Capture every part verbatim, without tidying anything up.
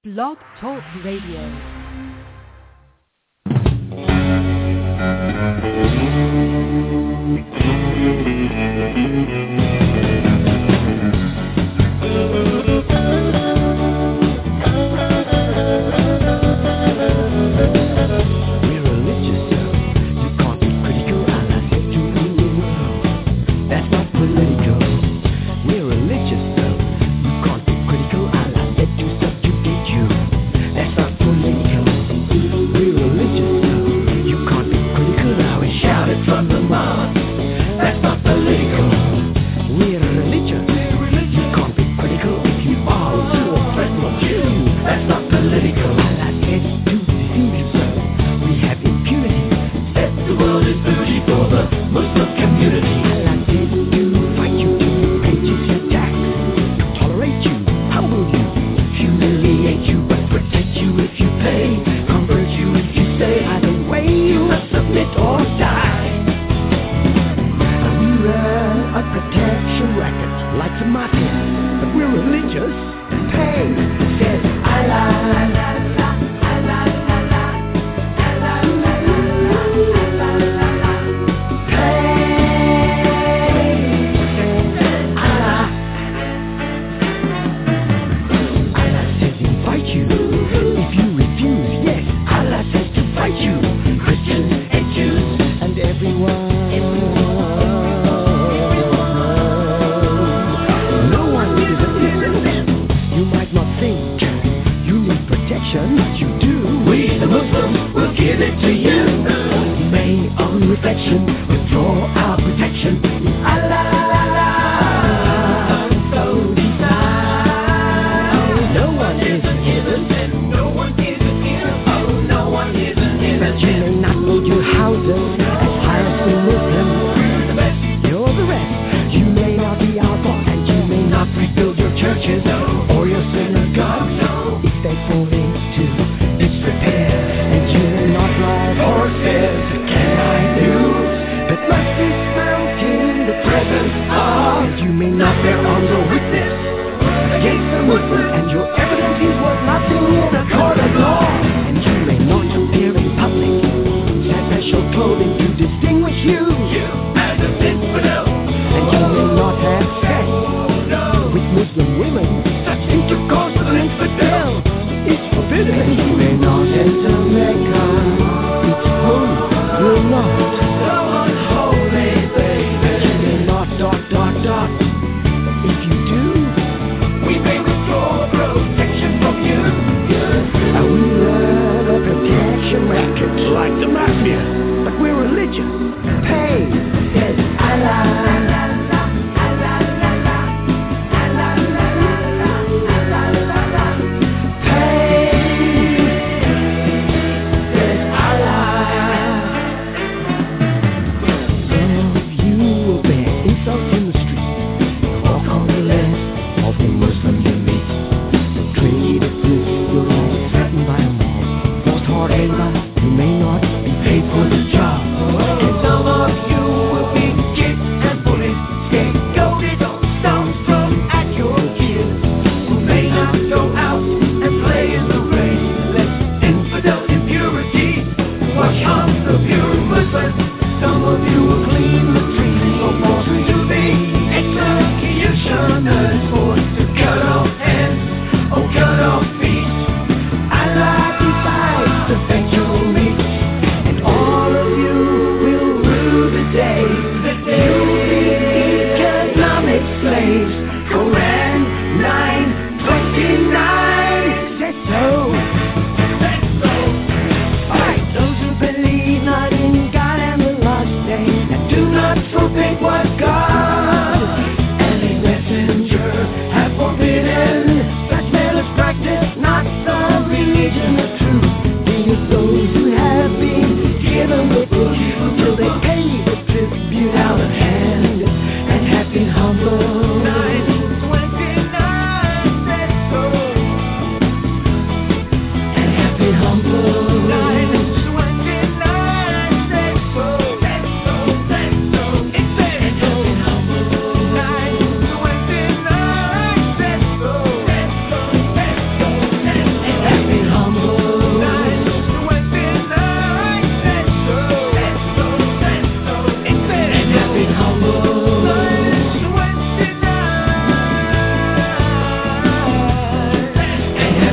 Blog Talk Radio. You may not be paid for the job. It's almost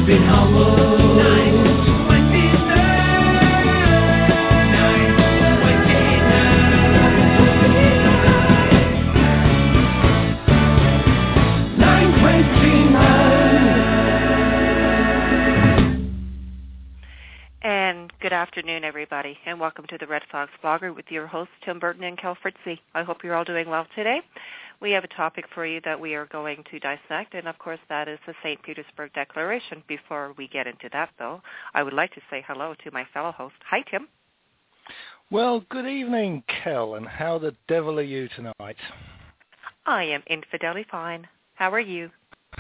Good afternoon, everybody, and welcome to the Red Fox Blogger with your hosts, Tim Burton and Kel Fritzy. I hope you're all doing well today. We have a topic for you that we are going to dissect, and of course that is the Saint Petersburg Declaration. Before we get into that, though, I would like to say hello to my fellow host. Hi, Tim. Well, good evening, Kel, and how the devil are you tonight? I am infidelly fine. How are you?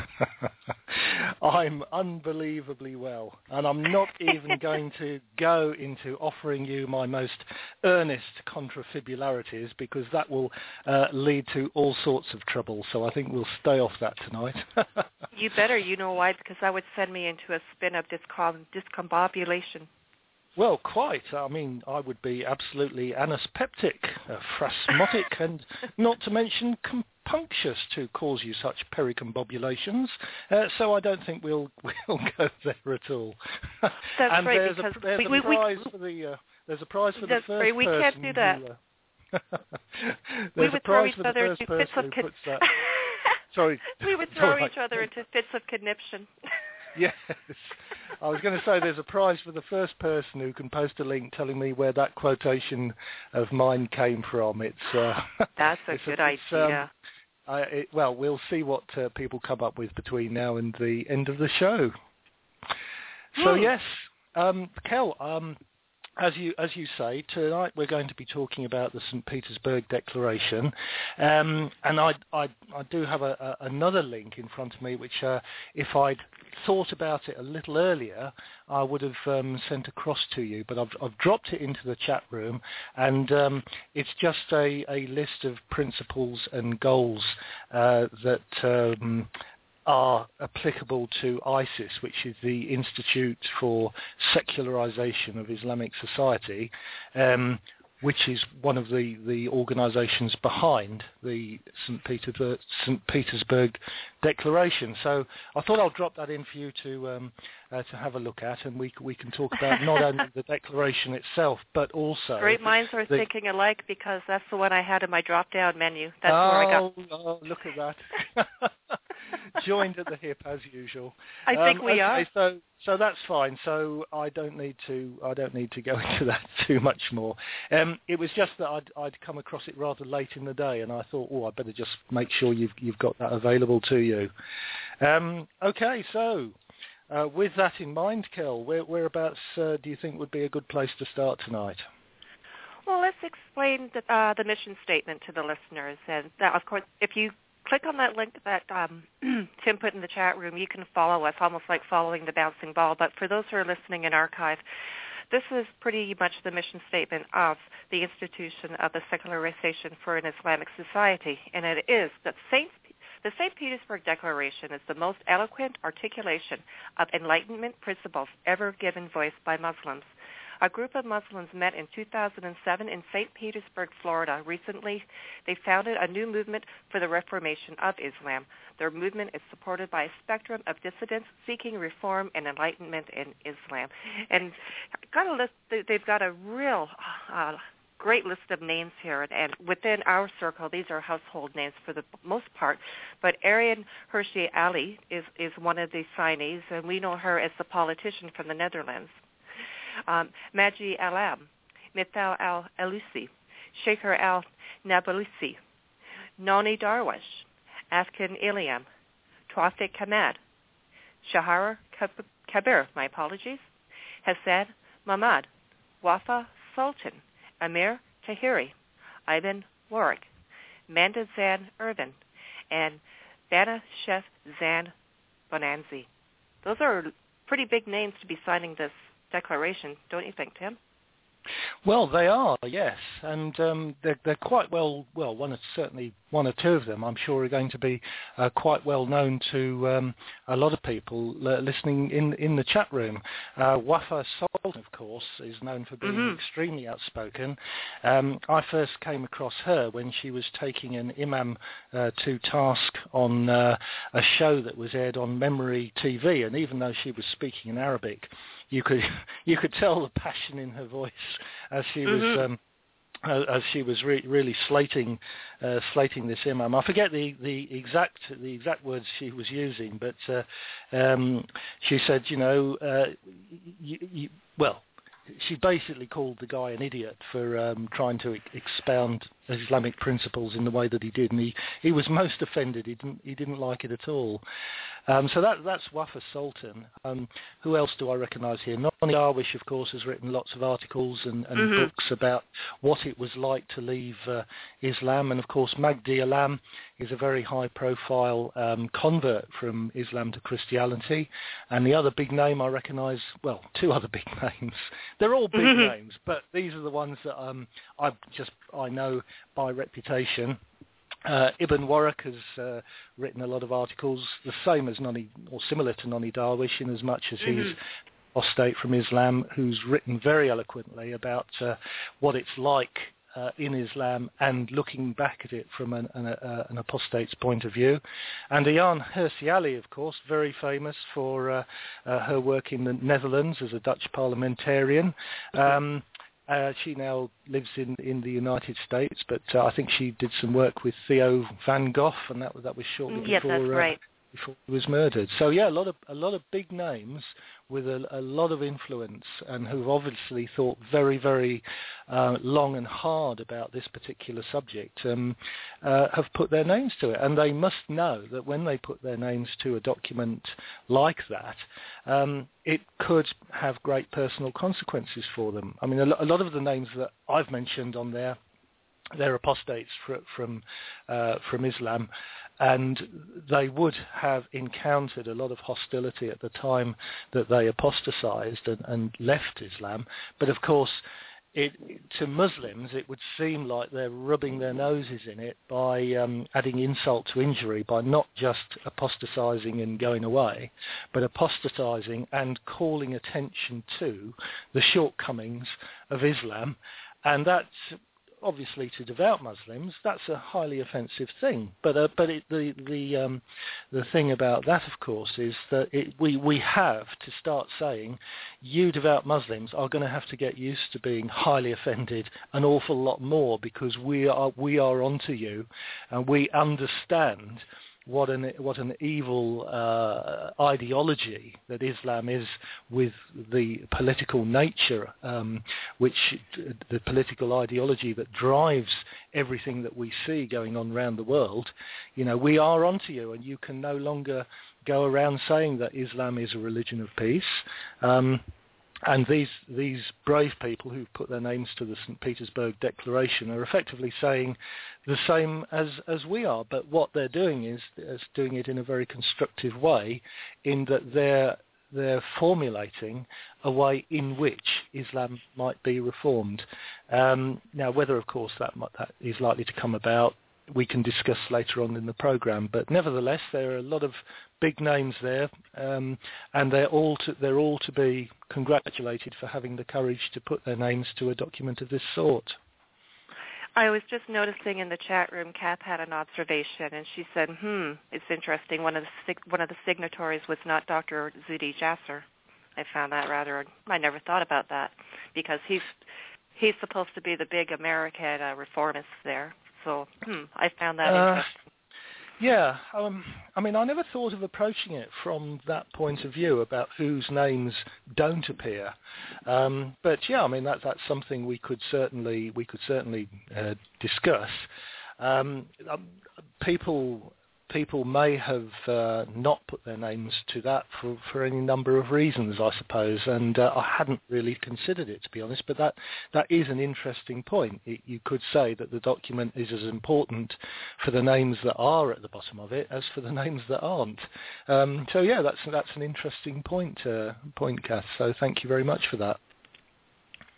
I'm unbelievably well, and I'm not even going to go into offering you my most earnest contrafibularities because that will uh, lead to all sorts of trouble, so I think we'll stay off that tonight. You better, you know why, because that would send me into a spin of discom- discombobulation. Well, quite. I mean, I would be absolutely anaspeptic, uh, phrasmotic, and not to mention compunctious to cause you such pericombobulations. Uh, so I don't think we'll we'll go there at all. That's and right. There's because a, there's we, a we, prize we, for the uh, there's a prize for that's the first right. We person. can't do that. Who, uh, we there's would a prize throw for each the other first into person fits of who con- puts that. Sorry. We would throw right. each other into fits of conniption. Yes. I was going to say there's a prize for the first person who can post a link telling me where that quotation of mine came from. It's uh, That's a it's good a, idea. Um, I, it, well, we'll see what uh, people come up with between now and the end of the show. So Hmm. yes, um, Kel, um, as you as you say, tonight we're going to be talking about the Saint Petersburg Declaration, um, and I, I I do have a, a, another link in front of me, which uh, if I'd thought about it a little earlier, I would have um, sent across to you, but I've I've dropped it into the chat room, and um, it's just a, a list of principles and goals uh, that. Um, are applicable to ISIS, which is the Institute for Secularization of Islamic Society, um, which is one of the, the organizations behind the Saint Petersburg, Saint Petersburg Declaration. So I thought I'll drop that in for you to um, uh, to have a look at, and we we can talk about not only the declaration itself, but also... Great minds are the, thinking alike, because that's the one I had in my drop-down menu. That's oh, where I got... Oh, look at that. Joined at the hip as usual. I think um, we okay, are. So, so that's fine. So I don't need to. I don't need to go into that too much more. Um, it was just that I'd, I'd come across it rather late in the day, and I thought, oh, I better just make sure you've you've got that available to you. Um, okay, so uh, with that in mind, Kel, where, whereabouts uh, do you think would be a good place to start tonight? Well, let's explain the, uh, the mission statement to the listeners, and that, of course, if you click on that link that um, Tim put in the chat room, you can follow us, almost like following the bouncing ball. But for those who are listening in archive, this is pretty much the mission statement of the Institution of the Secularization for an Islamic Society, and it is that Saint the Saint Petersburg Declaration is the most eloquent articulation of Enlightenment principles ever given voice by Muslims. A group of Muslims met in two thousand seven in Saint Petersburg, Florida. Recently, they founded a new movement for the reformation of Islam. Their movement is supported by a spectrum of dissidents seeking reform and enlightenment in Islam. And got a list, they've got a real uh, great list of names here. And within our circle, these are household names for the most part. But Arian Hirsi Ali is, is one of the signees, and we know her as the politician from the Netherlands. Um, Maji Alam, Mithal al-Alusi, Sheikher al-Nablusi, Noni Darwish, Afkin Iliam, Tawfiq Hamad, Shahar Kabir, my apologies, Hassan Mahmad, Wafa Sultan, Amir Tahiri, Ivan Warwick, Manda Zan Irvin, and Bana Chef Zan Bonanzi. Those are pretty big names to be signing this declaration, don't you think, Tim? Well, they are, yes, and um, they're, they're quite well. Well, one or certainly one or two of them, I'm sure, are going to be uh, quite well known to um, a lot of people uh, listening in in the chat room. Uh, Wafa Sultan, of course, is known for being mm-hmm. extremely outspoken. Um, I first came across her when she was taking an imam uh, to task on uh, a show that was aired on Memory T V, and even though she was speaking in Arabic, you could you could tell the passion in her voice as she mm-hmm. was um, as she was re- really slating uh, slating this imam. I forget the, the exact the exact words she was using, but uh, um, she said, you know, uh, you, you, well. She basically called the guy an idiot for um, trying to e- expound Islamic principles in the way that he did, and he, he was most offended. He didn't he didn't like it at all. Um, so that that's Wafa Sultan. Um, who else do I recognise here? Noni Darwish, of course, has written lots of articles and, and mm-hmm. books about what it was like to leave uh, Islam, and of course Magdi Alam is a very high-profile um, convert from Islam to Christianity. And the other big name I recognise, well, two other big names. They're all big mm-hmm. names, but these are the ones that um, I just I know by reputation. Uh, Ibn Warraq has uh, written a lot of articles, the same as Noni, or similar to Noni Darwish, in as much as mm-hmm. he's apostate from Islam, who's written very eloquently about uh, what it's like uh, in Islam and looking back at it from an, an, uh, an apostate's point of view. And Ayaan Hirsi Ali, of course, very famous for uh, uh, her work in the Netherlands as a Dutch parliamentarian. Um, Uh, she now lives in, in the United States, but uh, I think she did some work with Theo van Gogh, and that, that was shortly yes, before, that's uh, right. before he was murdered. So yeah, a lot of a lot of big names with a, a lot of influence, and who've obviously thought very, very uh, long and hard about this particular subject, um, uh, have put their names to it. And they must know that when they put their names to a document like that, um, it could have great personal consequences for them. I mean, a, lo- a lot of the names that I've mentioned on there, they're apostates fr- from uh, from Islam, and they would have encountered a lot of hostility at the time that they apostatized and, and left Islam. But of course, it, to Muslims, it would seem like they're rubbing their noses in it by um, adding insult to injury, by not just apostatizing and going away, but apostatizing and calling attention to the shortcomings of Islam. And that's obviously, to devout Muslims, that's a highly offensive thing. But uh, but it, the the um, the thing about that, of course, is that it, we we have to start saying, you devout Muslims are going to have to get used to being highly offended an awful lot more, because we are we are onto you, and we understand what an what an evil uh, ideology that Islam is, with the political nature, um, which the political ideology that drives everything that we see going on around the world. You know, we are onto you, and you can no longer go around saying that Islam is a religion of peace. Um, And these these brave people who've put their names to the Saint Petersburg Declaration are effectively saying the same as, as we are. But what they're doing is, is doing it in a very constructive way, in that they're they're formulating a way in which Islam might be reformed. Um, now, whether, of course, that might, that is likely to come about, we can discuss later on in the program. But nevertheless, there are a lot of big names there, um, and they're all to, they're all to be congratulated for having the courage to put their names to a document of this sort. I was just noticing in the chat room, Kath had an observation, and she said, "Hmm, it's interesting. One of the one of the signatories was not Doctor Zuhdi Jasser." I found that rather. I never thought about that, because he's he's supposed to be the big American uh, reformist there. So hmm, I found that uh, interesting. Yeah, um, I mean, I never thought of approaching it from that point of view about whose names don't appear. Um, but yeah, I mean, that, that's something we could certainly we could certainly uh, discuss. Um, people. People may have uh, not put their names to that for, for any number of reasons, I suppose, and uh, I hadn't really considered it, to be honest, but that, that is an interesting point. It, you could say that the document is as important for the names that are at the bottom of it as for the names that aren't. Um, so, yeah, that's that's an interesting point, uh, point, Kath, so thank you very much for that.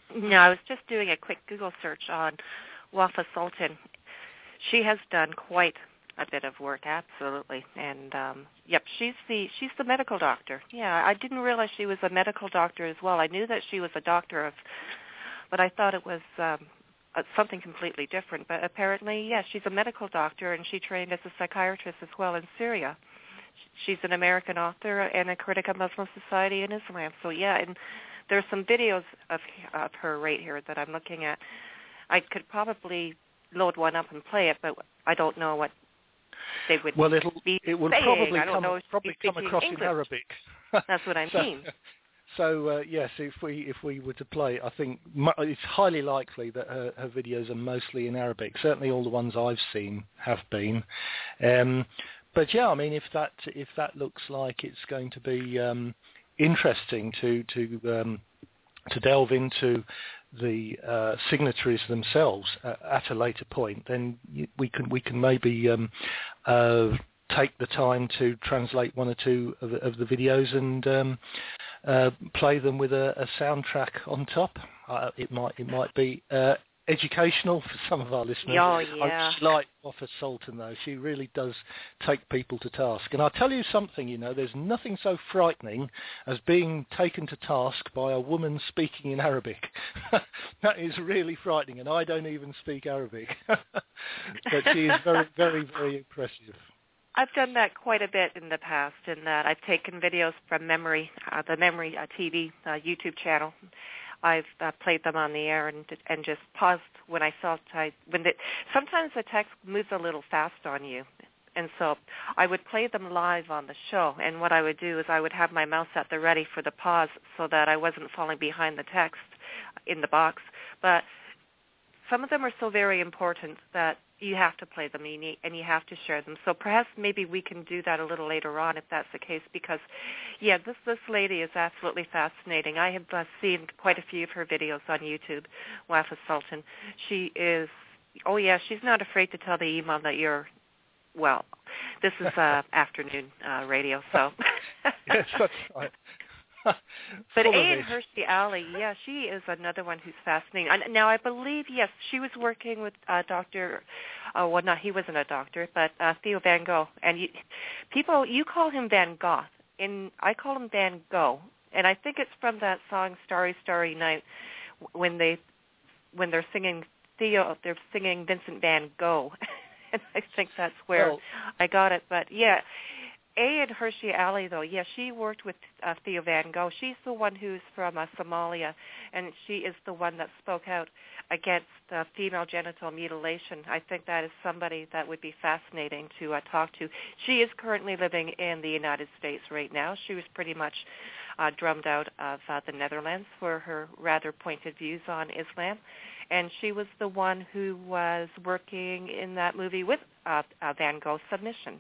No, I was just doing a quick Google search on Wafa Sultan. She has done quite a bit of work, absolutely. And um, yep, she's the she's the medical doctor. Yeah, I didn't realize she was a medical doctor as well. I knew that she was a doctor of, but I thought it was um, something completely different. But apparently, yes, she's a medical doctor, and she trained as a psychiatrist as well in Syria. She's an American author and a critic of Muslim society and Islam. So yeah, and there's some videos of of her right here that I'm looking at. I could probably load one up and play it, but I don't know what they would well, it'll, be it will saying. probably I don't come, know if probably come across English. in Arabic. That's what I so, mean. So uh, yes, if we if we were to play, I think mu- it's highly likely that her, her videos are mostly in Arabic. Certainly, all the ones I've seen have been. Um, but yeah, I mean, if that if that looks like it's going to be um, interesting to to um, to delve into the uh, signatories themselves uh, at a later point, then we can we can maybe um, uh, take the time to translate one or two of, of the videos and um, uh, play them with a, a soundtrack on top. Uh, it might it might be uh, educational for some of our listeners. Oh, yeah. I like Wafa Sultan, though. She really does take people to task. And I'll tell you something, you know, there's nothing so frightening as being taken to task by a woman speaking in Arabic. That is really frightening, and I don't even speak Arabic. But she is very, very, very impressive. I've done that quite a bit in the past, in that I've taken videos from Memory, uh, the Memory uh, T V uh, YouTube channel. I've uh, played them on the air and and just paused when I felt I when the, sometimes the text moves a little fast on you, and so I would play them live on the show. And what I would do is I would have my mouse at the ready for the pause so that I wasn't falling behind the text in the box. But some of them are so very important that you have to play them and you, need, and you have to share them. So perhaps maybe we can do that a little later on if that's the case, because, yeah, this this lady is absolutely fascinating. I have uh, seen quite a few of her videos on YouTube, Wafa Sultan. She is, oh, yeah, she's not afraid to tell the imam that you're, well, this is uh, afternoon uh, radio, so. Yes, that's right. But Ayan Hirsi Ali, yeah, she is another one who's fascinating. Now, I believe, yes, she was working with uh, Doctor, uh, well, not he wasn't a doctor, but uh, Theo Van Gogh. And you, people, you call him Van Gogh, and I call him Van Gogh. And I think it's from that song Starry, Starry Night when, they, when they're singing Theo, they're singing Vincent Van Gogh. And I think that's where well, I got it. But, yeah. Ayan Hirsi Ali, though, yes, yeah, she worked with uh, Theo Van Gogh. She's the one who's from uh, Somalia, and she is the one that spoke out against uh, female genital mutilation. I think that is somebody that would be fascinating to uh, talk to. She is currently living in the United States right now. She was pretty much uh, drummed out of uh, the Netherlands for her rather pointed views on Islam, and she was the one who was working in that movie with uh, uh, Van Gogh, Submission.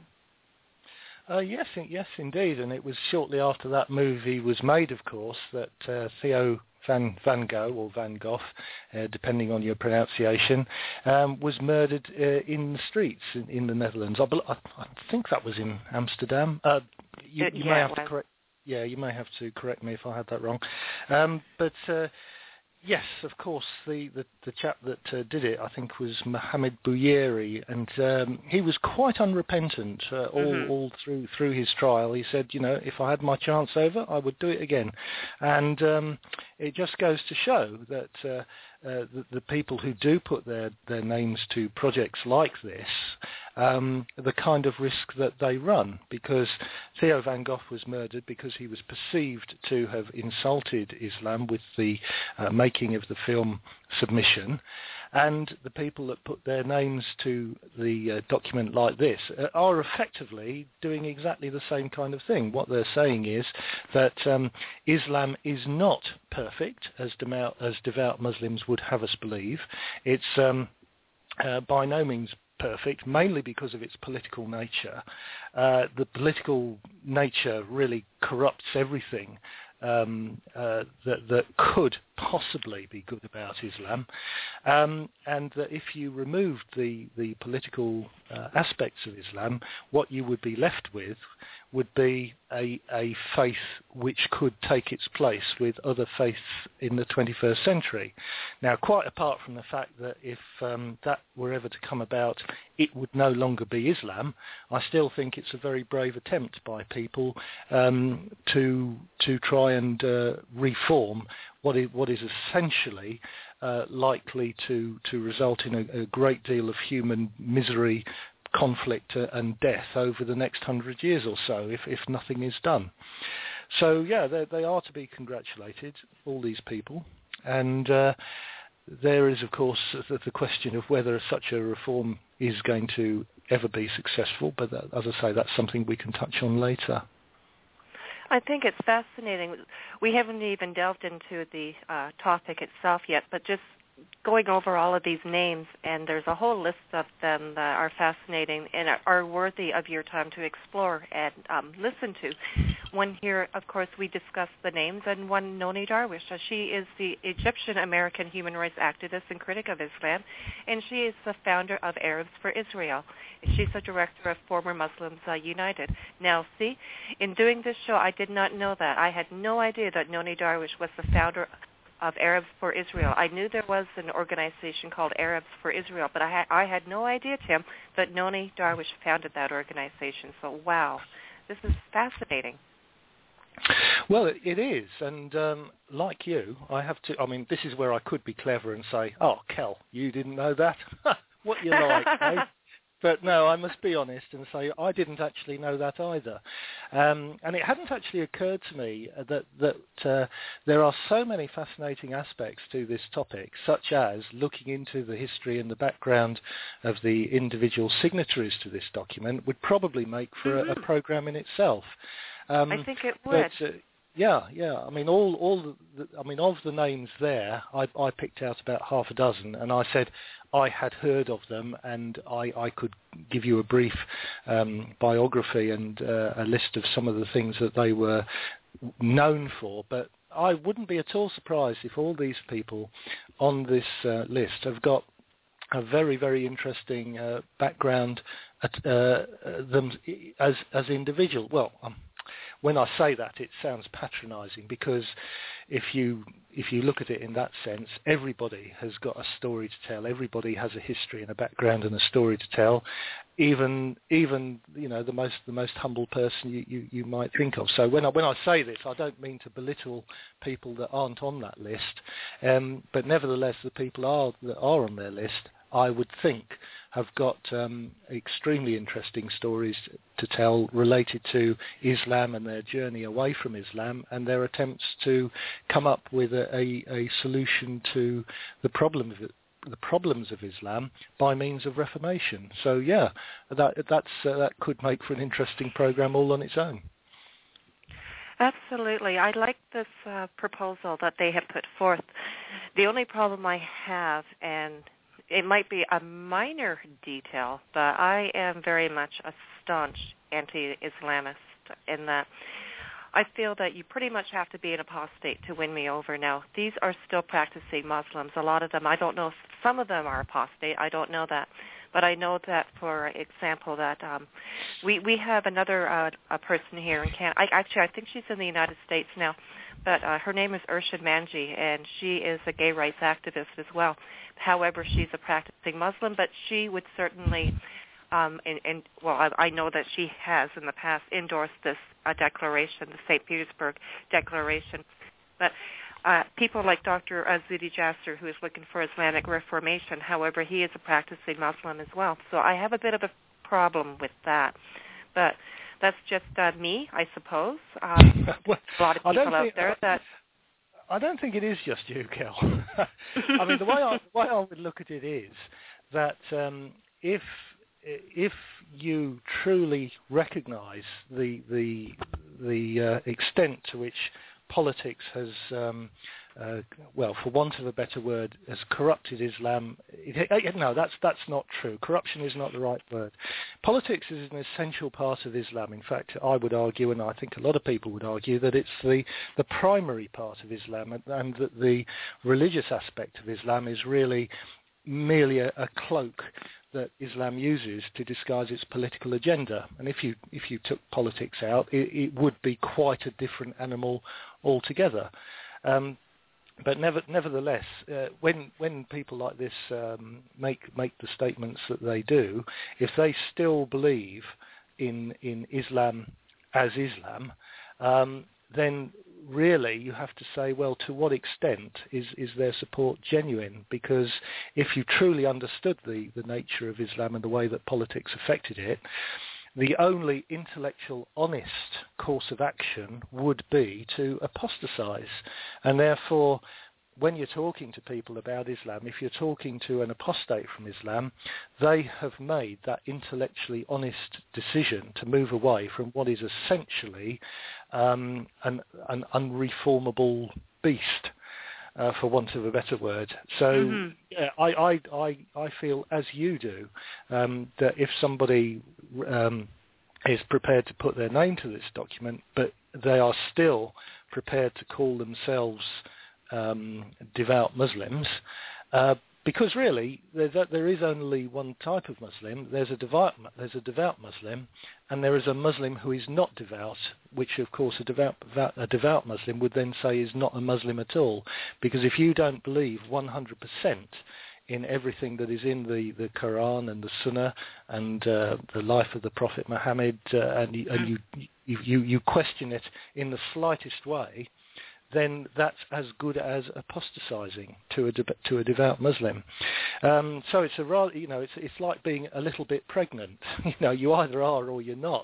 Uh, yes, yes, indeed, and it was shortly after that movie was made, of course, that uh, Theo Van Van Gogh or Van Gogh, uh, depending on your pronunciation, um, was murdered uh, in the streets in, in the Netherlands. I, I, I think that was in Amsterdam. Uh, you, you yeah, may have to correct. Yeah, you may have to correct me if I had that wrong. Um, but. Uh, Yes, of course. The, the, the chap that uh, did it, I think, was Mohamed Bouyeri, and um, he was quite unrepentant uh, all, mm-hmm. all through through his trial. He said, you know, if I had my chance over, I would do it again. And um, it just goes to show that uh, uh, the, the people who do put their, their names to projects like this, um, the kind of risk that they run, because Theo Van Gogh was murdered because he was perceived to have insulted Islam with the uh, making of the film Submission, and the people that put their names to the uh, document like this uh, are effectively doing exactly the same kind of thing. What they're saying is that um, Islam is not perfect, as devout, as devout Muslims would have us believe. It's um, uh, by no means perfect, mainly because of its political nature. Uh, the political nature really corrupts everything um, uh, that, that could possibly be good about Islam, um, and that if you removed the, the political uh, aspects of Islam, what you would be left with would be a, a faith which could take its place with other faiths in the twenty-first century. Now, quite apart from the fact that if um, that were ever to come about, it would no longer be Islam, I still think it's a very brave attempt by people um, to to try and uh, reform what is, what is essentially uh, likely to, to result in a, a great deal of human misery, conflict uh, and death over the next hundred years or so if, if nothing is done. So yeah, they are to be congratulated, all these people. And uh, there is, of course, the, the question of whether such a reform is going to ever be successful. But that, as I say, that's something we can touch on later. I think it's fascinating. We haven't even delved into the uh, topic itself yet, but just going over all of these names, and there's a whole list of them that are fascinating and are worthy of your time to explore and um, listen to. One here, of course, we discussed the names, and one, Noni Darwish. She is the Egyptian-American human rights activist and critic of Islam, and she is the founder of Arabs for Israel. She's the director of Former Muslims uh, United. Now, see, in doing this show, I did not know that. I had no idea that Noni Darwish was the founder of Arabs for Israel. I knew there was an organization called Arabs for Israel, but I, ha- I had no idea, Tim, that Noni Darwish founded that organization. So, wow, this is fascinating. Well, it, it is, and um, like you, I have to, I mean, this is where I could be clever and say, oh, Kel, you didn't know that? What you like, eh? But no, I must be honest and say I didn't actually know that either. Um, and it hadn't actually occurred to me that, that uh, there are so many fascinating aspects to this topic, such as looking into the history and the background of the individual signatories to this document would probably make for mm-hmm. a, a program in itself. Um, I think it would. But, uh, Yeah, yeah. I mean, all, all. The, I mean, of the names there, I, I picked out about half a dozen, and I said I had heard of them, and I, I could give you a brief um, biography and uh, a list of some of the things that they were known for. But I wouldn't be at all surprised if all these people on this uh, list have got a very, very interesting uh, background at, uh, them as as individual. Well. Um, When I say that, it sounds patronising because if you if you look at it in that sense, everybody has got a story to tell. Everybody has a history and a background and a story to tell. Even even you know the most the most humble person you, you, you might think of. So when I when I say this, I don't mean to belittle people that aren't on that list, um, but nevertheless, the people are that are on their list, I would think, have got um, extremely interesting stories to tell related to Islam and their journey away from Islam and their attempts to come up with a, a, a solution to the problem of it, the problems of Islam by means of reformation. So yeah, that that's uh, that could make for an interesting program all on its own. Absolutely. I like this uh, proposal that they have put forth. The only problem I have, and it might be a minor detail, but I am very much a staunch anti-Islamist in that I feel that you pretty much have to be an apostate to win me over. Now, these are still practicing Muslims. A lot of them, I don't know if some of them are apostate. I don't know that. But I know that, for example, that um, we, we have another uh, a person here in Canada. I, actually, I think she's in the United States now. But uh, her name is Urshid Manji, and she is a gay rights activist as well. However, she's a practicing Muslim, but she would certainly, um, and, and well, I, I know that she has in the past endorsed this uh, declaration, the Saint Petersburg Declaration. But uh, people like Doctor Azudi Jasser, who is looking for Islamic reformation, however, he is a practicing Muslim as well. So I have a bit of a problem with that. But that's just uh, me, I suppose. Um, well, a lot of people out think, there that... I don't think it is just you, Kel. I mean, the way I, the way I would look at it is that um, if if you truly recognise the the the uh, extent to which politics has, um, uh, well, for want of a better word, has corrupted Islam. It, it, no, that's that's not true. Corruption is not the right word. Politics is an essential part of Islam. In fact, I would argue, and I think a lot of people would argue, that it's the, the primary part of Islam, and, and that the religious aspect of Islam is really merely a, a cloak that Islam uses to disguise its political agenda. And if you if you took politics out, it, it would be quite a different animal altogether. Um, but never, nevertheless, uh, when when people like this um, make make the statements that they do, if they still believe in in Islam as Islam, um, then really you have to say, well, to what extent is, is their support genuine? Because if you truly understood the, the nature of Islam and the way that politics affected it, the only intellectual honest course of action would be to apostatize. And therefore, when you're talking to people about Islam, if you're talking to an apostate from Islam, they have made that intellectually honest decision to move away from what is essentially um, an, an unreformable beast, uh, for want of a better word. So mm-hmm. yeah, I, I, I, I feel, as you do, um, that if somebody um, is prepared to put their name to this document, but they are still prepared to call themselves Um, devout Muslims, uh, because really there, there is only one type of Muslim. There's a devout, there's a devout Muslim, and there is a Muslim who is not devout, which of course a devout, a devout Muslim would then say is not a Muslim at all. Because if you don't believe one hundred percent in everything that is in the, the Quran and the Sunnah and uh, the life of the Prophet Muhammad, uh, and, you, and you, you, you question it in the slightest way, then that's as good as apostatizing to a de- to a devout Muslim. Um, so it's a rather, you know, it's it's like being a little bit pregnant. You know, you either are or you're not.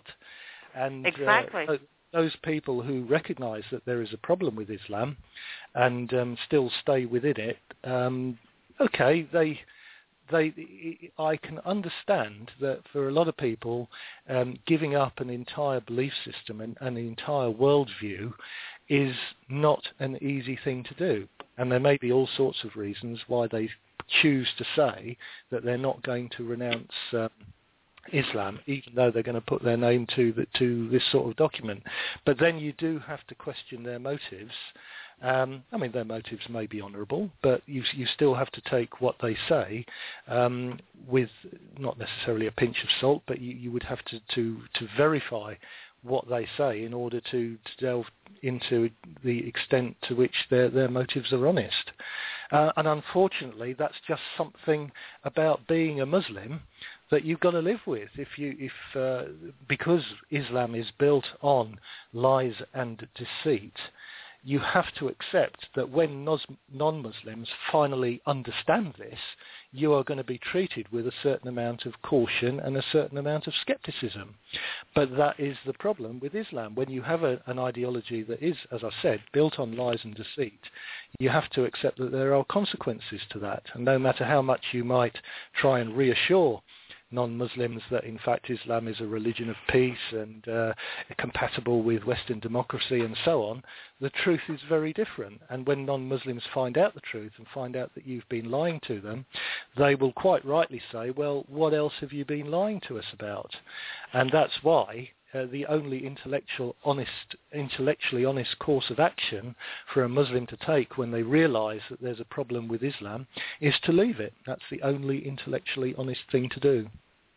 And exactly. uh, those people who recognise that there is a problem with Islam and um, still stay within it, um, okay, they. They, I can understand that for a lot of people, um, giving up an entire belief system and an entire worldview is not an easy thing to do. And there may be all sorts of reasons why they choose to say that they're not going to renounce um, Islam, even though they're going to put their name to the, to this sort of document. But then you do have to question their motives. Um, I mean, their motives may be honourable, but you, you still have to take what they say um, with not necessarily a pinch of salt, but you, you would have to, to, to verify what they say in order to, to delve into the extent to which their, their motives are honest. Uh, and unfortunately, that's just something about being a Muslim that you've got to live with. If you, if uh, because Islam is built on lies and deceit, you have to accept that when non-Muslims finally understand this, you are going to be treated with a certain amount of caution and a certain amount of skepticism. But that is the problem with Islam. When you have a, an ideology that is, as I said, built on lies and deceit, you have to accept that there are consequences to that. And no matter how much you might try and reassure non-Muslims that in fact Islam is a religion of peace and uh, compatible with Western democracy and so on, the truth is very different. And when non-Muslims find out the truth and find out that you've been lying to them, they will quite rightly say, well, what else have you been lying to us about? And that's why uh, the only intellectual honest, intellectually honest course of action for a Muslim to take when they realise that there's a problem with Islam is to leave it. That's the only intellectually honest thing to do.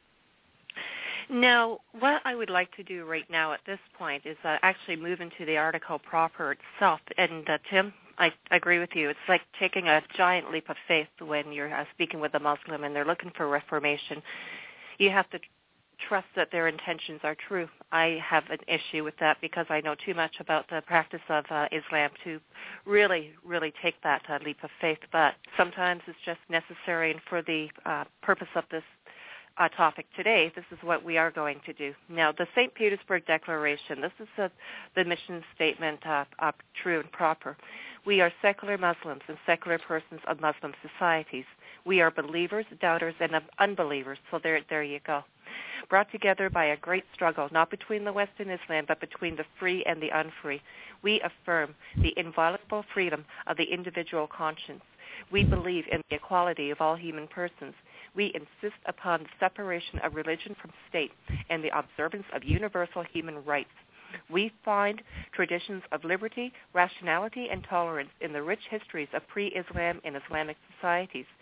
Now, what I would like to do right now at this point is uh, actually move into the article proper itself. And uh, Tim, I agree with you. It's like taking a giant leap of faith when you're uh, speaking with a Muslim and they're looking for reformation. You have to trust that their intentions are true. I have an issue with that because I know too much about the practice of uh, Islam to really, really take that uh, leap of faith. But sometimes it's just necessary, and for the uh, purpose of this Uh, topic today, this is what we are going to do. Now, the Saint Petersburg Declaration, this is a, the mission statement, uh, uh, true and proper. We are secular Muslims and secular persons of Muslim societies. We are believers, doubters, and unbelievers. So there, there you go. Brought together by a great struggle, not between the West and Islam, but between the free and the unfree. We affirm the inviolable freedom of the individual conscience. We believe in the equality of all human persons. We insist upon the separation of religion from state and the observance of universal human rights. We find traditions of liberty, rationality, and tolerance in the rich histories of pre-Islam and Islamic societies.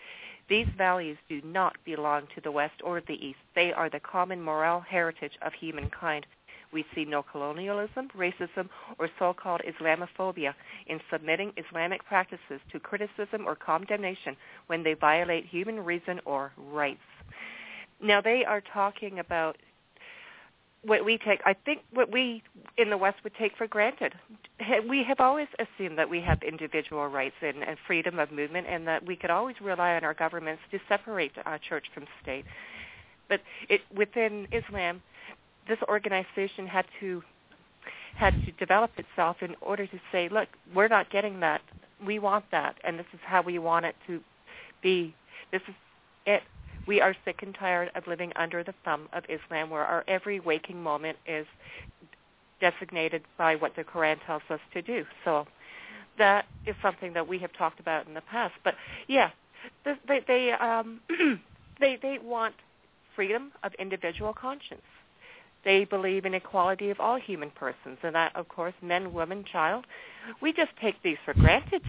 These values do not belong to the West or the East. They are the common moral heritage of humankind. We see no colonialism, racism, or so-called Islamophobia in submitting Islamic practices to criticism or condemnation when they violate human reason or rights. Now, they are talking about what we take, I think what we in the West would take for granted. We have always assumed that we have individual rights and, and freedom of movement, and that we could always rely on our governments to separate uh, church from state. But it, within Islam, this organization had to had to develop itself in order to say, look, we're not getting that. We want that, and this is how we want it to be. This is it. We are sick and tired of living under the thumb of Islam, where our every waking moment is designated by what the Quran tells us to do. So that is something that we have talked about in the past. But yeah, they they um, they they want freedom of individual conscience. They believe in equality of all human persons, and that, of course, men, women, child. We just take these for granted.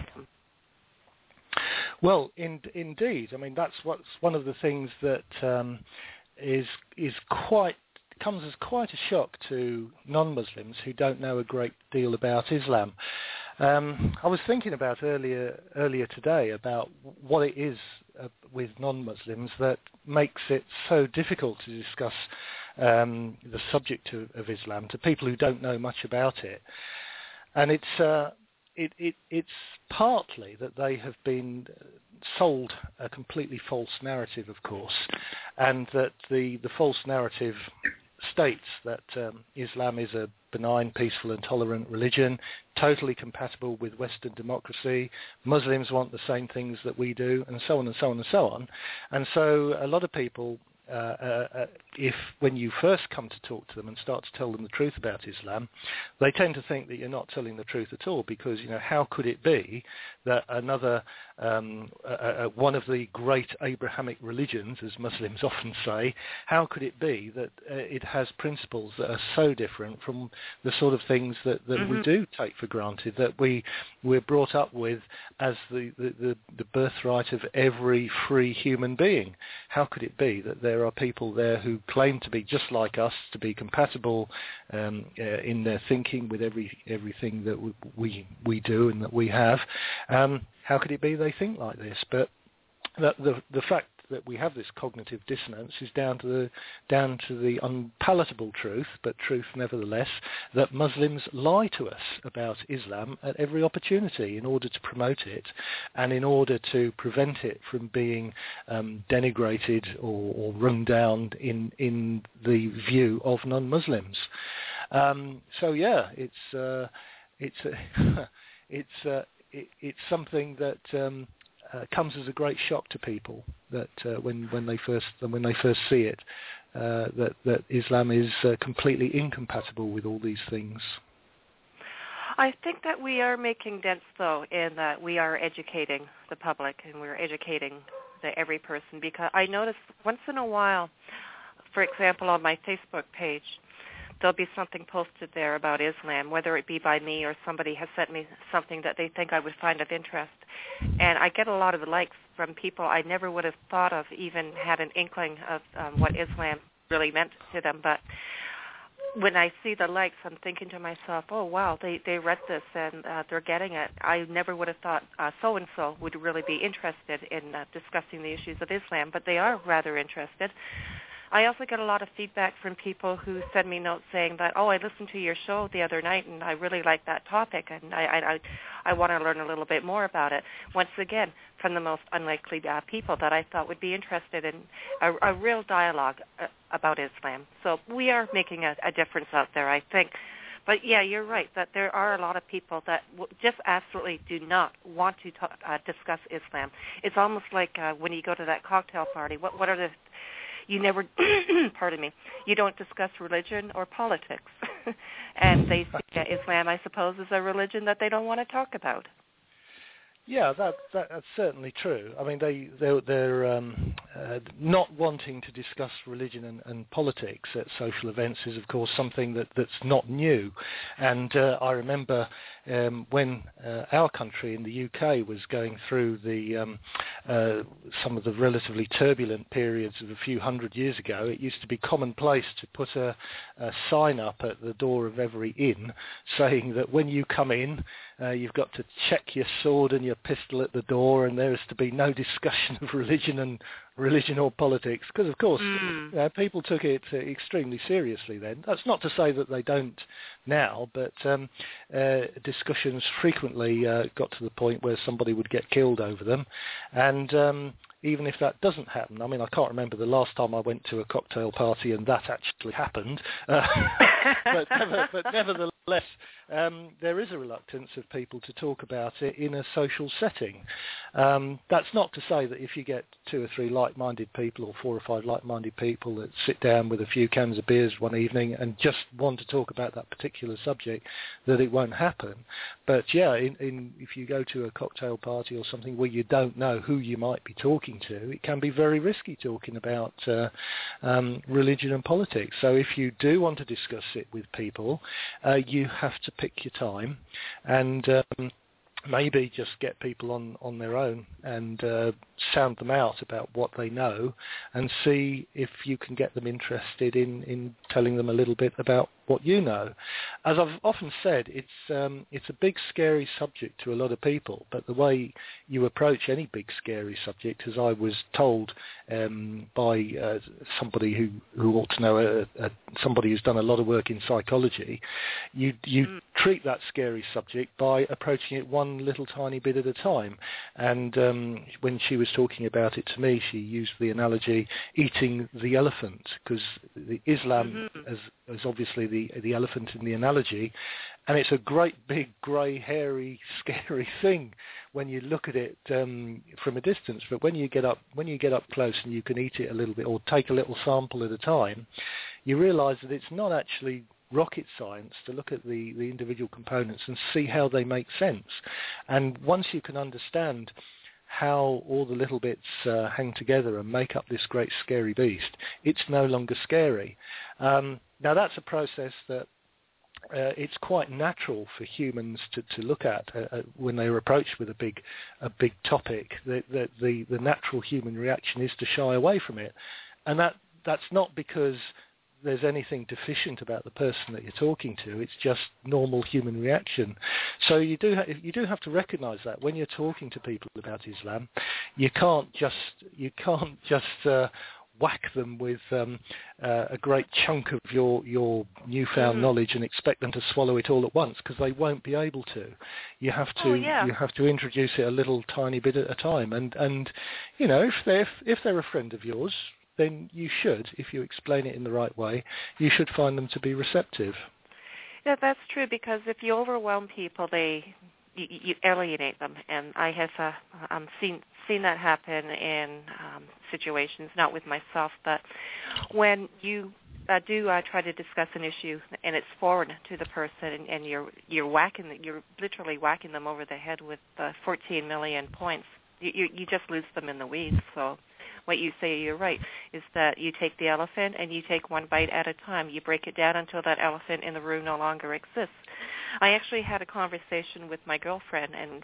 Well, in, indeed. I mean, that's what's one of the things that um, is is quite comes as quite a shock to non-Muslims who don't know a great deal about Islam. Um, I was thinking about earlier earlier today about what it is uh, with non-Muslims that makes it so difficult to discuss um, the subject of, of Islam to people who don't know much about it, and it's. Uh, It, it, it's partly that they have been sold a completely false narrative, of course, and that the, the false narrative states that um, Islam is a benign, peaceful and tolerant religion, totally compatible with Western democracy. Muslims want the same things that we do, and so on and so on and so on. And so a lot of people, uh, uh, if when you first come to talk to them and start to tell them the truth about Islam, they tend to think that you're not telling the truth at all, because, you know, how could it be that another um, uh, uh, one of the great Abrahamic religions, as Muslims often say, how could it be that uh, it has principles that are so different from the sort of things that, that mm-hmm. we do take for granted, that we we're brought up with as the, the, the, the birthright of every free human being? How could it be that there are people there who claim to be just like us, to be compatible um, uh, in their thinking with every everything that we we, we do and that we have? Um, how could it be they think like this? But the the, the fact that we have this cognitive dissonance is down to the down to the unpalatable truth, but truth nevertheless, that Muslims lie to us about Islam at every opportunity in order to promote it and in order to prevent it from being um, denigrated or, or run down in in the view of non-Muslims. Um, so yeah, it's uh, it's uh, it's uh, it, it's something that. Um, Uh, comes as a great shock to people that uh, when when they first when they first see it, uh, that that Islam is uh, completely incompatible with all these things. I think that we are making dents, though, in that we are educating the public and we're educating the every person. Because I notice once in a while, for example, on my Facebook page, there'll be something posted there about Islam, whether it be by me or somebody has sent me something that they think I would find of interest. And I get a lot of likes from people I never would have thought of, even had an inkling of um, what Islam really meant to them. But when I see the likes, I'm thinking to myself, oh, wow, they, they read this and uh, they're getting it. I never would have thought uh, so-and-so would really be interested in uh, discussing the issues of Islam, but they are rather interested. I also get a lot of feedback from people who send me notes saying that, oh, I listened to your show the other night and I really like that topic and I I, I want to learn a little bit more about it. Once again, from the most unlikely uh, people that I thought would be interested in a, a real dialogue uh, about Islam. So we are making a, a difference out there, I think. But, yeah, you're right, that there are a lot of people that w- just absolutely do not want to talk, uh, discuss Islam. It's almost like uh, when you go to that cocktail party, what, what are the... You never, pardon me, you don't discuss religion or politics. And they see Islam, I suppose, is a religion that they don't want to talk about. Yeah, that, that that's certainly true. I mean, they they're, they're um, uh, not wanting to discuss religion and, and politics at social events is, of course, something that, that's not new. And uh, I remember um, when uh, our country in the U K was going through the um, uh, some of the relatively turbulent periods of a few hundred years ago, it used to be commonplace to put a, a sign up at the door of every inn saying that when you come in, uh, you've got to check your sword and your pistol at the door, and there is to be no discussion of religion and religion or politics, because of course mm. uh, people took it uh, extremely seriously then. That's not to say that they don't now, but um, uh, discussions frequently uh, got to the point where somebody would get killed over them, and um, even if that doesn't happen, I mean, I can't remember the last time I went to a cocktail party and that actually happened, uh, but, never, but nevertheless, um, there is a reluctance of people to talk about it in a social setting. Um, that's not to say that if you get two or three like-minded people or four or five like-minded people that sit down with a few cans of beers one evening and just want to talk about that particular subject, that it won't happen. But yeah, in, in, if you go to a cocktail party or something where you don't know who you might be talking to, it can be very risky talking about uh, um, religion and politics. So if you do want to discuss it with people, uh, you have to pick your time and um, maybe just get people on, on their own and uh, sound them out about what they know and see if you can get them interested in, in telling them a little bit about what you know. As I've often said, it's um, it's a big, scary subject to a lot of people, but the way you approach any big, scary subject, as I was told um, by uh, somebody who, who ought to know, a, a, somebody who's done a lot of work in psychology, you, you mm. treat that scary subject by approaching it one little tiny bit at a time. And um, when she was talking about it to me, she used the analogy eating the elephant, because the Islam mm-hmm. is, is obviously the The, the elephant in the analogy, and it's a great big grey hairy scary thing when you look at it um, from a distance, but when you get up when you get up close and you can eat it a little bit or take a little sample at a time, you realise that it's not actually rocket science to look at the, the individual components and see how they make sense. And once you can understand how all the little bits uh, hang together and make up this great scary beast, it's no longer scary. Um, now that's a process that uh, it's quite natural for humans to, to look at uh, when they are approached with a big a big topic. The, the, the, the natural human reaction is to shy away from it. And that that's not because there's anything deficient about the person that you're talking to. It's just normal human reaction. So you do ha- you do have to recognise that when you're talking to people about Islam, you can't just you can't just uh, whack them with um, uh, a great chunk of your your newfound mm. knowledge and expect them to swallow it all at once, because they won't be able to. You have to oh, yeah. you have to introduce it a little tiny bit at a time, and and you know if they if, if they're a friend of yours, then you should, if you explain it in the right way, you should find them to be receptive. Yeah, that's true, because if you overwhelm people, they you, you alienate them, and I have uh, um, seen seen that happen in um, situations, not with myself, but when you uh, do uh, try to discuss an issue and it's foreign to the person, and, and you're you're whacking, you're literally whacking them over the head with uh, fourteen million points. You, you you just lose them in the weeds. So what you say, you're right, is that you take the elephant and you take one bite at a time. You break it down until that elephant in the room no longer exists. I actually had a conversation with my girlfriend, and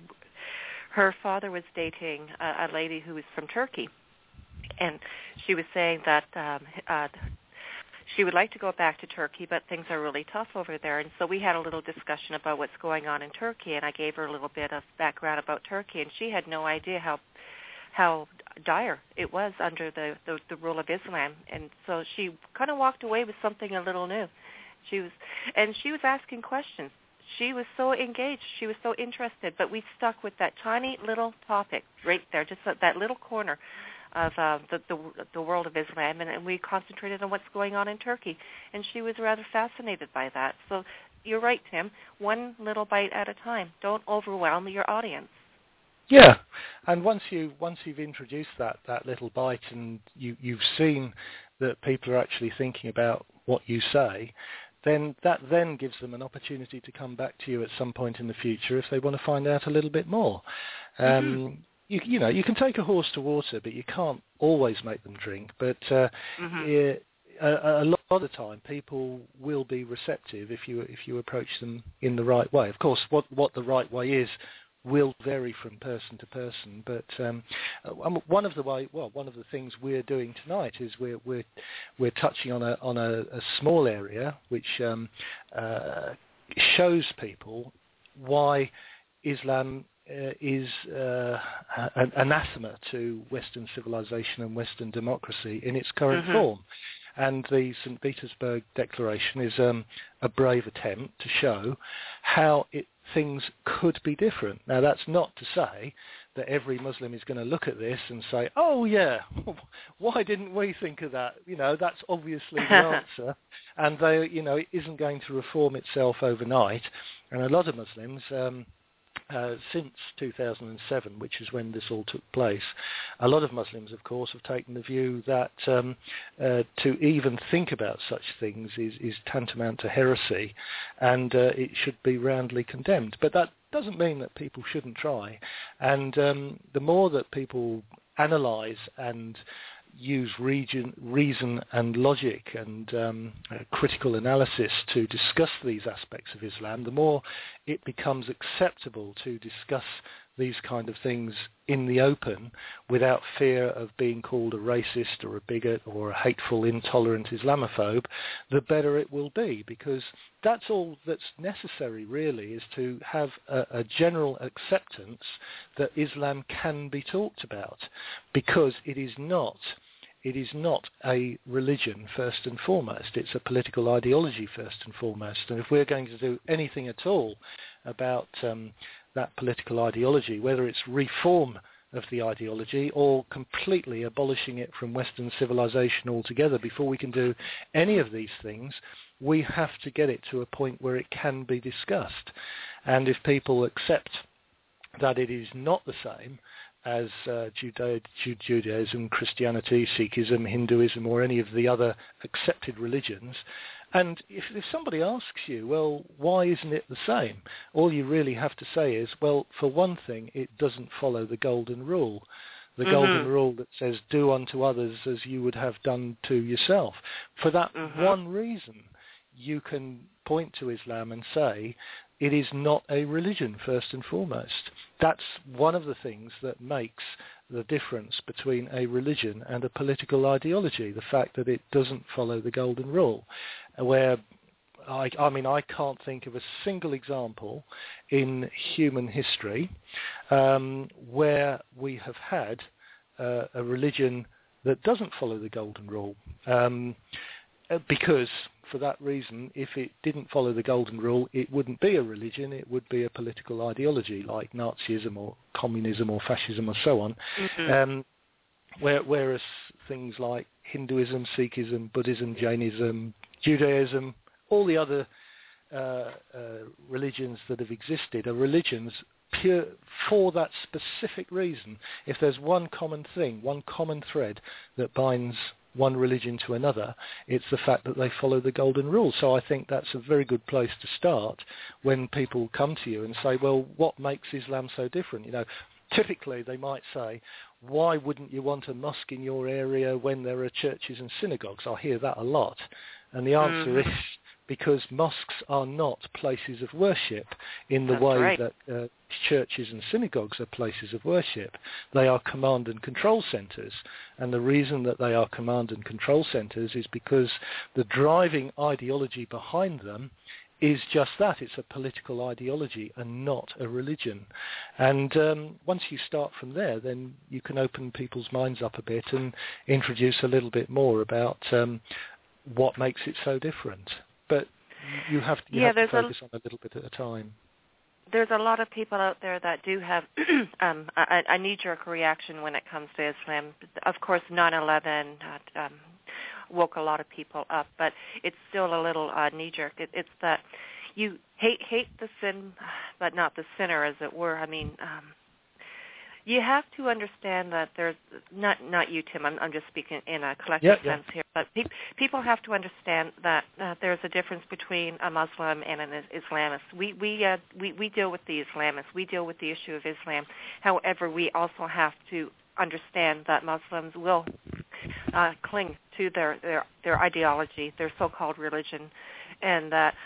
her father was dating a, a lady who was from Turkey, and she was saying that um, uh, she would like to go back to Turkey, but things are really tough over there. And so we had a little discussion about what's going on in Turkey, and I gave her a little bit of background about Turkey, and she had no idea how how dire it was under the, the, the rule of Islam. And so she kind of walked away with something a little new. She was, and she was asking questions. She was so engaged. She was so interested. But we stuck with that tiny little topic right there, just that, that little corner of uh, the, the the world of Islam, and, and we concentrated on what's going on in Turkey. And she was rather fascinated by that. So you're right, Tim. One little bite at a time. Don't overwhelm your audience. Yeah, and once you once you've introduced that, that little bite, and you you've seen that people are actually thinking about what you say, then that then gives them an opportunity to come back to you at some point in the future if they want to find out a little bit more. Um, mm-hmm. you, you know, you can take a horse to water, but you can't always make them drink. But uh, mm-hmm. it, a, a lot of the time people will be receptive if you if you approach them in the right way. Of course, what what the right way is will vary from person to person, but um, one of the way, well, one of the things we're doing tonight is we're we're we're touching on a on a, a small area which um, uh, shows people why Islam uh, is uh, an anathema to Western civilization and Western democracy in its current mm-hmm. form. And the Saint Petersburg Declaration is um, a brave attempt to show how it, things could be different. Now, that's not to say that every Muslim is going to look at this and say, oh, yeah, why didn't we think of that? You know, that's obviously the answer. And, they, you know, it isn't going to reform itself overnight. And a lot of Muslims... Um, Uh, since two thousand seven, which is when this all took place, a lot of Muslims, of course, have taken the view that um, uh, to even think about such things is, is tantamount to heresy, and uh, it should be roundly condemned. But that doesn't mean that people shouldn't try. And um, the more that people analyse and use region, reason and logic and um, uh, critical analysis to discuss these aspects of Islam, the more it becomes acceptable to discuss these kind of things in the open without fear of being called a racist or a bigot or a hateful, intolerant Islamophobe, the better it will be, because that's all that's necessary really, is to have a, a general acceptance that Islam can be talked about, because it is not It is not a religion first and foremost. It's a political ideology first and foremost. And if we're going to do anything at all about um, that political ideology, whether it's reform of the ideology or completely abolishing it from Western civilization altogether, before we can do any of these things, we have to get it to a point where it can be discussed. And if people accept that it is not the same as uh, Juda- Judaism, Christianity, Sikhism, Hinduism, or any of the other accepted religions. And if, if somebody asks you, well, why isn't it the same? All you really have to say is, well, for one thing, it doesn't follow the golden rule. The mm-hmm. golden rule that says, do unto others as you would have done to yourself. For that mm-hmm. one reason, you can point to Islam and say, it is not a religion, first and foremost. That's one of the things that makes the difference between a religion and a political ideology, the fact that it doesn't follow the golden rule, where I, I mean, I can't think of a single example in human history um, where we have had uh, a religion that doesn't follow the golden rule. Um, because for that reason, if it didn't follow the golden rule, it wouldn't be a religion, it would be a political ideology like Nazism or communism or fascism or so on. Mm-hmm. Um, where, whereas things like Hinduism, Sikhism, Buddhism, Jainism, Judaism, all the other uh, uh, religions that have existed are religions pure for that specific reason. If there's one common thing, one common thread that binds one religion to another, it's the fact that they follow the golden rule. So I think that's a very good place to start when people come to you and say, well, what makes Islam so different? You know, typically they might say, why wouldn't you want a mosque in your area when there are churches and synagogues? I hear that a lot. And the answer mm-hmm. is because mosques are not places of worship in the That's way right. that uh, churches and synagogues are places of worship. They are command and control centres. And the reason that they are command and control centres is because the driving ideology behind them is just that. It's a political ideology and not a religion. And um, once you start from there, then you can open people's minds up a bit and introduce a little bit more about um, what makes it so different. But you have, you yeah, have to focus a, on a little bit at a time. There's a lot of people out there that do have um, a, a knee-jerk reaction when it comes to Islam. Of course, nine eleven uh, um, woke a lot of people up, but it's still a little uh, knee-jerk. It, it's that you hate hate the sin, but not the sinner, as it were. I mean, um, you have to understand that there's not not you, Tim. I'm, I'm just speaking in a collective yeah, sense yeah. here. But pe- people have to understand that uh, there's a difference between a Muslim and an Islamist. We we uh, we we deal with the Islamists. We deal with the issue of Islam. However, we also have to understand that Muslims will uh, cling to their, their, their ideology, their so-called religion, and that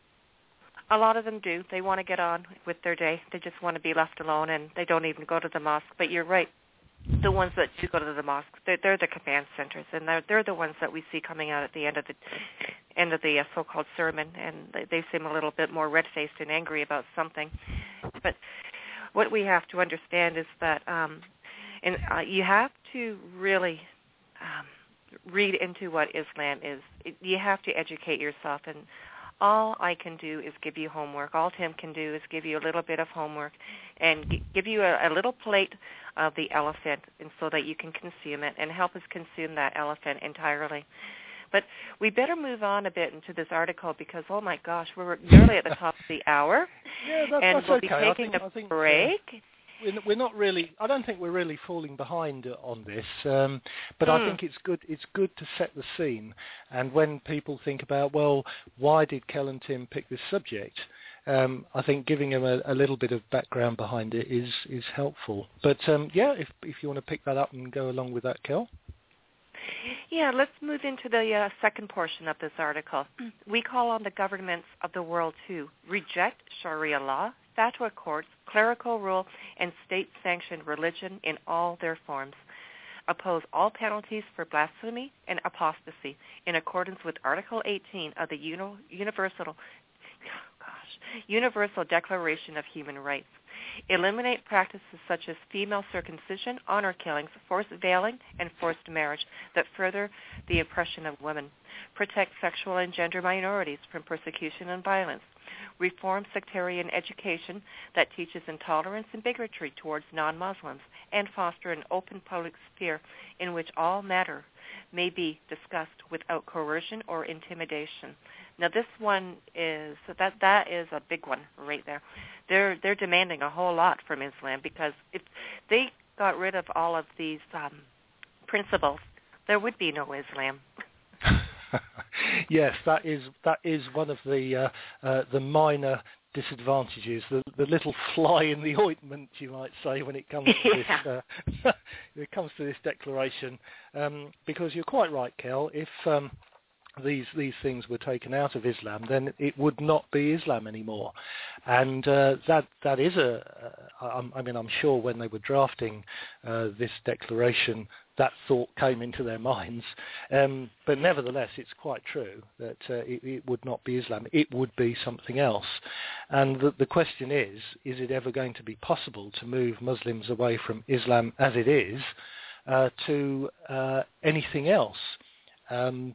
a lot of them do. They want to get on with their day. They just want to be left alone, and they don't even go to the mosque. But you're right. The ones that do go to the mosque, they're, they're the command centers, and they're, they're the ones that we see coming out at the end of the end of the uh, so-called sermon, and they, they seem a little bit more red-faced and angry about something. But what we have to understand is that um, and, uh, you have to really um, read into what Islam is. It, you have to educate yourself, and all I can do is give you homework. All Tim can do is give you a little bit of homework and g- give you a, a little plate of the elephant, and so that you can consume it and help us consume that elephant entirely. But we better move on a bit into this article because, oh my gosh, we're nearly at the top of the hour. Yeah, that, and that's we'll okay. be taking I think, a I think, break. Uh, we're, we're not really. I don't think we're really falling behind on this, um, but mm. I think it's good. It's good to set the scene. And when people think about, well, why did Kel and Tim pick this subject? Um, I think giving them a, a little bit of background behind it is is helpful. But um, yeah, if if you want to pick that up and go along with that, Kel. Yeah, let's move into the uh, second portion of this article. We call on the governments of the world to reject Sharia law, fatwa courts, clerical rule, and state-sanctioned religion in all their forms. Oppose all penalties for blasphemy and apostasy in accordance with Article eighteen of the Uni- Universal, gosh, Universal Declaration of Human Rights. Eliminate practices such as female circumcision, honor killings, forced veiling, and forced marriage that further the oppression of women. Protect sexual and gender minorities from persecution and violence. Reform sectarian education that teaches intolerance and bigotry towards non-Muslims, and foster an open public sphere in which all matter may be discussed without coercion or intimidation. Now, this one is that that is a big one right there. They're they're demanding a whole lot from Islam because if they got rid of all of these um, principles, there would be no Islam. Yes, that is that is one of the uh, uh, the minor disadvantages, the, the little fly in the ointment, you might say, when it comes to this uh, when it comes to this declaration. Um, because you're quite right, Kel. If um, these these things were taken out of Islam, then it would not be Islam anymore, and uh, that that is a. Uh, I mean, I'm sure when they were drafting uh, this declaration, that thought came into their minds. Um, but nevertheless, it's quite true that uh, it, it would not be Islam. It would be something else. And the, the question is, is it ever going to be possible to move Muslims away from Islam as it is uh, to uh, anything else? Um,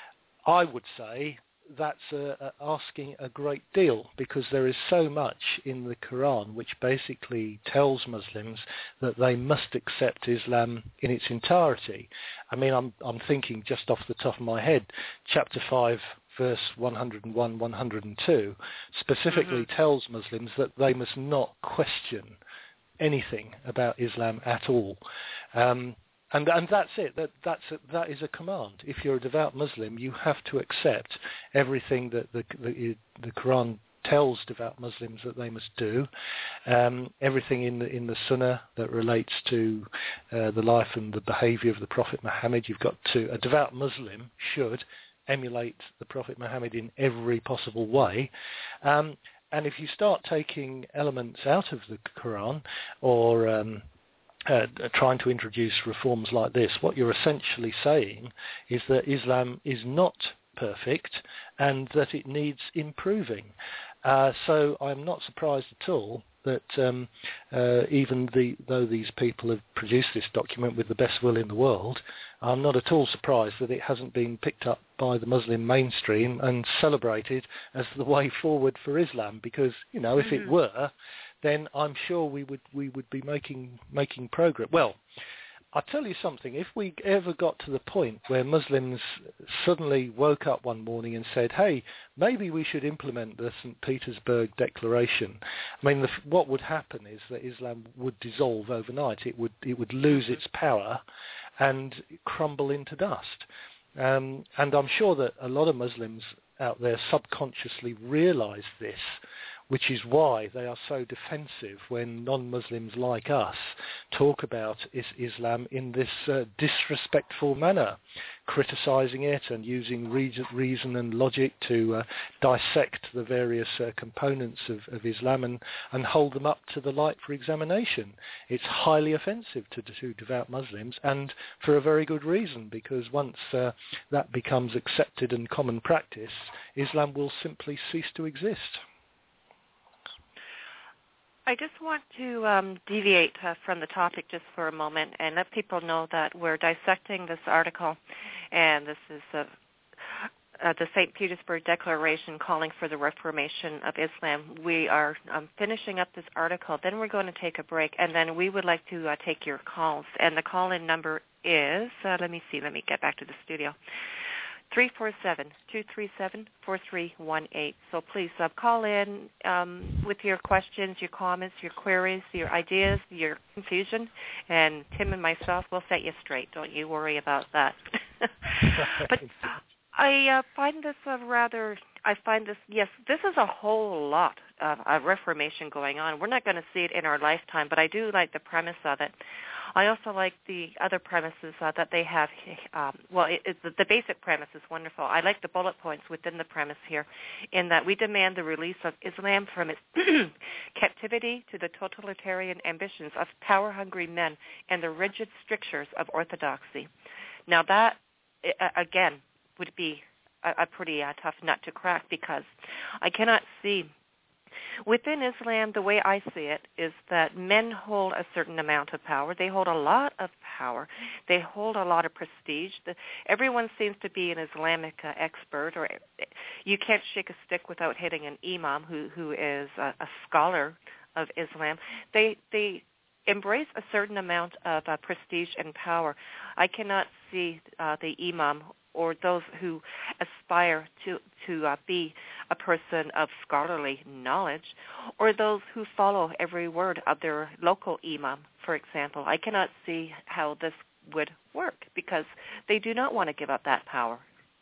I would say that's uh, uh, asking a great deal, because there is so much in the Quran which basically tells Muslims that they must accept Islam in its entirety. I mean, I'm, I'm thinking just off the top of my head, chapter five, verse one hundred one, one hundred two, specifically mm-hmm. tells Muslims that they must not question anything about Islam at all. Um, And, and that's it. That that's a, that is a command. If you're a devout Muslim, you have to accept everything that the the, the Quran tells devout Muslims that they must do. Um, everything in the in the Sunnah that relates to uh, the life and the behaviour of the Prophet Muhammad. You've got to a devout Muslim should emulate the Prophet Muhammad in every possible way. Um, and if you start taking elements out of the Quran or um, Uh, trying to introduce reforms like this, what you're essentially saying is that Islam is not perfect and that it needs improving. Uh, so I'm not surprised at all that um, uh, even the, though these people have produced this document with the best will in the world, I'm not at all surprised that it hasn't been picked up by the Muslim mainstream and celebrated as the way forward for Islam. Because, you know, if mm-hmm. it were, then I'm sure we would we would be making making progress. Well, I'll tell you something. If we ever got to the point where Muslims suddenly woke up one morning and said, hey, maybe we should implement the Saint Petersburg Declaration, I mean, the, what would happen is that Islam would dissolve overnight. It would it would lose its power and crumble into dust. Um, and I'm sure that a lot of Muslims out there subconsciously realise this which is why they are so defensive when non-Muslims like us talk about is Islam in this uh, disrespectful manner, criticizing it and using reason, reason and logic to uh, dissect the various uh, components of, of Islam and, and hold them up to the light for examination. It's highly offensive to, to devout Muslims, and for a very good reason, because once uh, that becomes accepted and common practice, Islam will simply cease to exist. I just want to um, deviate uh, from the topic just for a moment and let people know that we're dissecting this article, and this is uh, uh, the Saint Petersburg Declaration calling for the reformation of Islam. We are um, finishing up this article, then we're going to take a break, and then we would like to uh, take your calls. And the call-in number is, uh, let me see, let me get back to the studio, three four seven, two three seven, four three one eight. So please uh, call in um, with your questions, your comments, your queries, your ideas, your confusion, and Tim and myself will set you straight. Don't you worry about that. But I uh, find this a rather, I find this, yes, this is a whole lot of, of reformation going on. We're not going to see it in our lifetime, but I do like the premise of it. I also like the other premises uh, that they have. Um, well, it, it, the basic premise is wonderful. I like the bullet points within the premise here, in that we demand the release of Islam from its captivity to the totalitarian ambitions of power-hungry men and the rigid strictures of orthodoxy. Now that, uh, again, would be a, a pretty uh, tough nut to crack, because I cannot see within Islam, the way I see it is that men hold a certain amount of power. They hold a lot of power. They hold a lot of prestige. The, everyone seems to be an Islamic uh, expert, or you can't shake a stick without hitting an imam who, who is a, a scholar of Islam. They they embrace a certain amount of uh, prestige and power. I cannot see uh, the imam or those who aspire to to uh, be a person of scholarly knowledge, or those who follow every word of their local imam, for example. I cannot see how this would work, because they do not want to give up that power.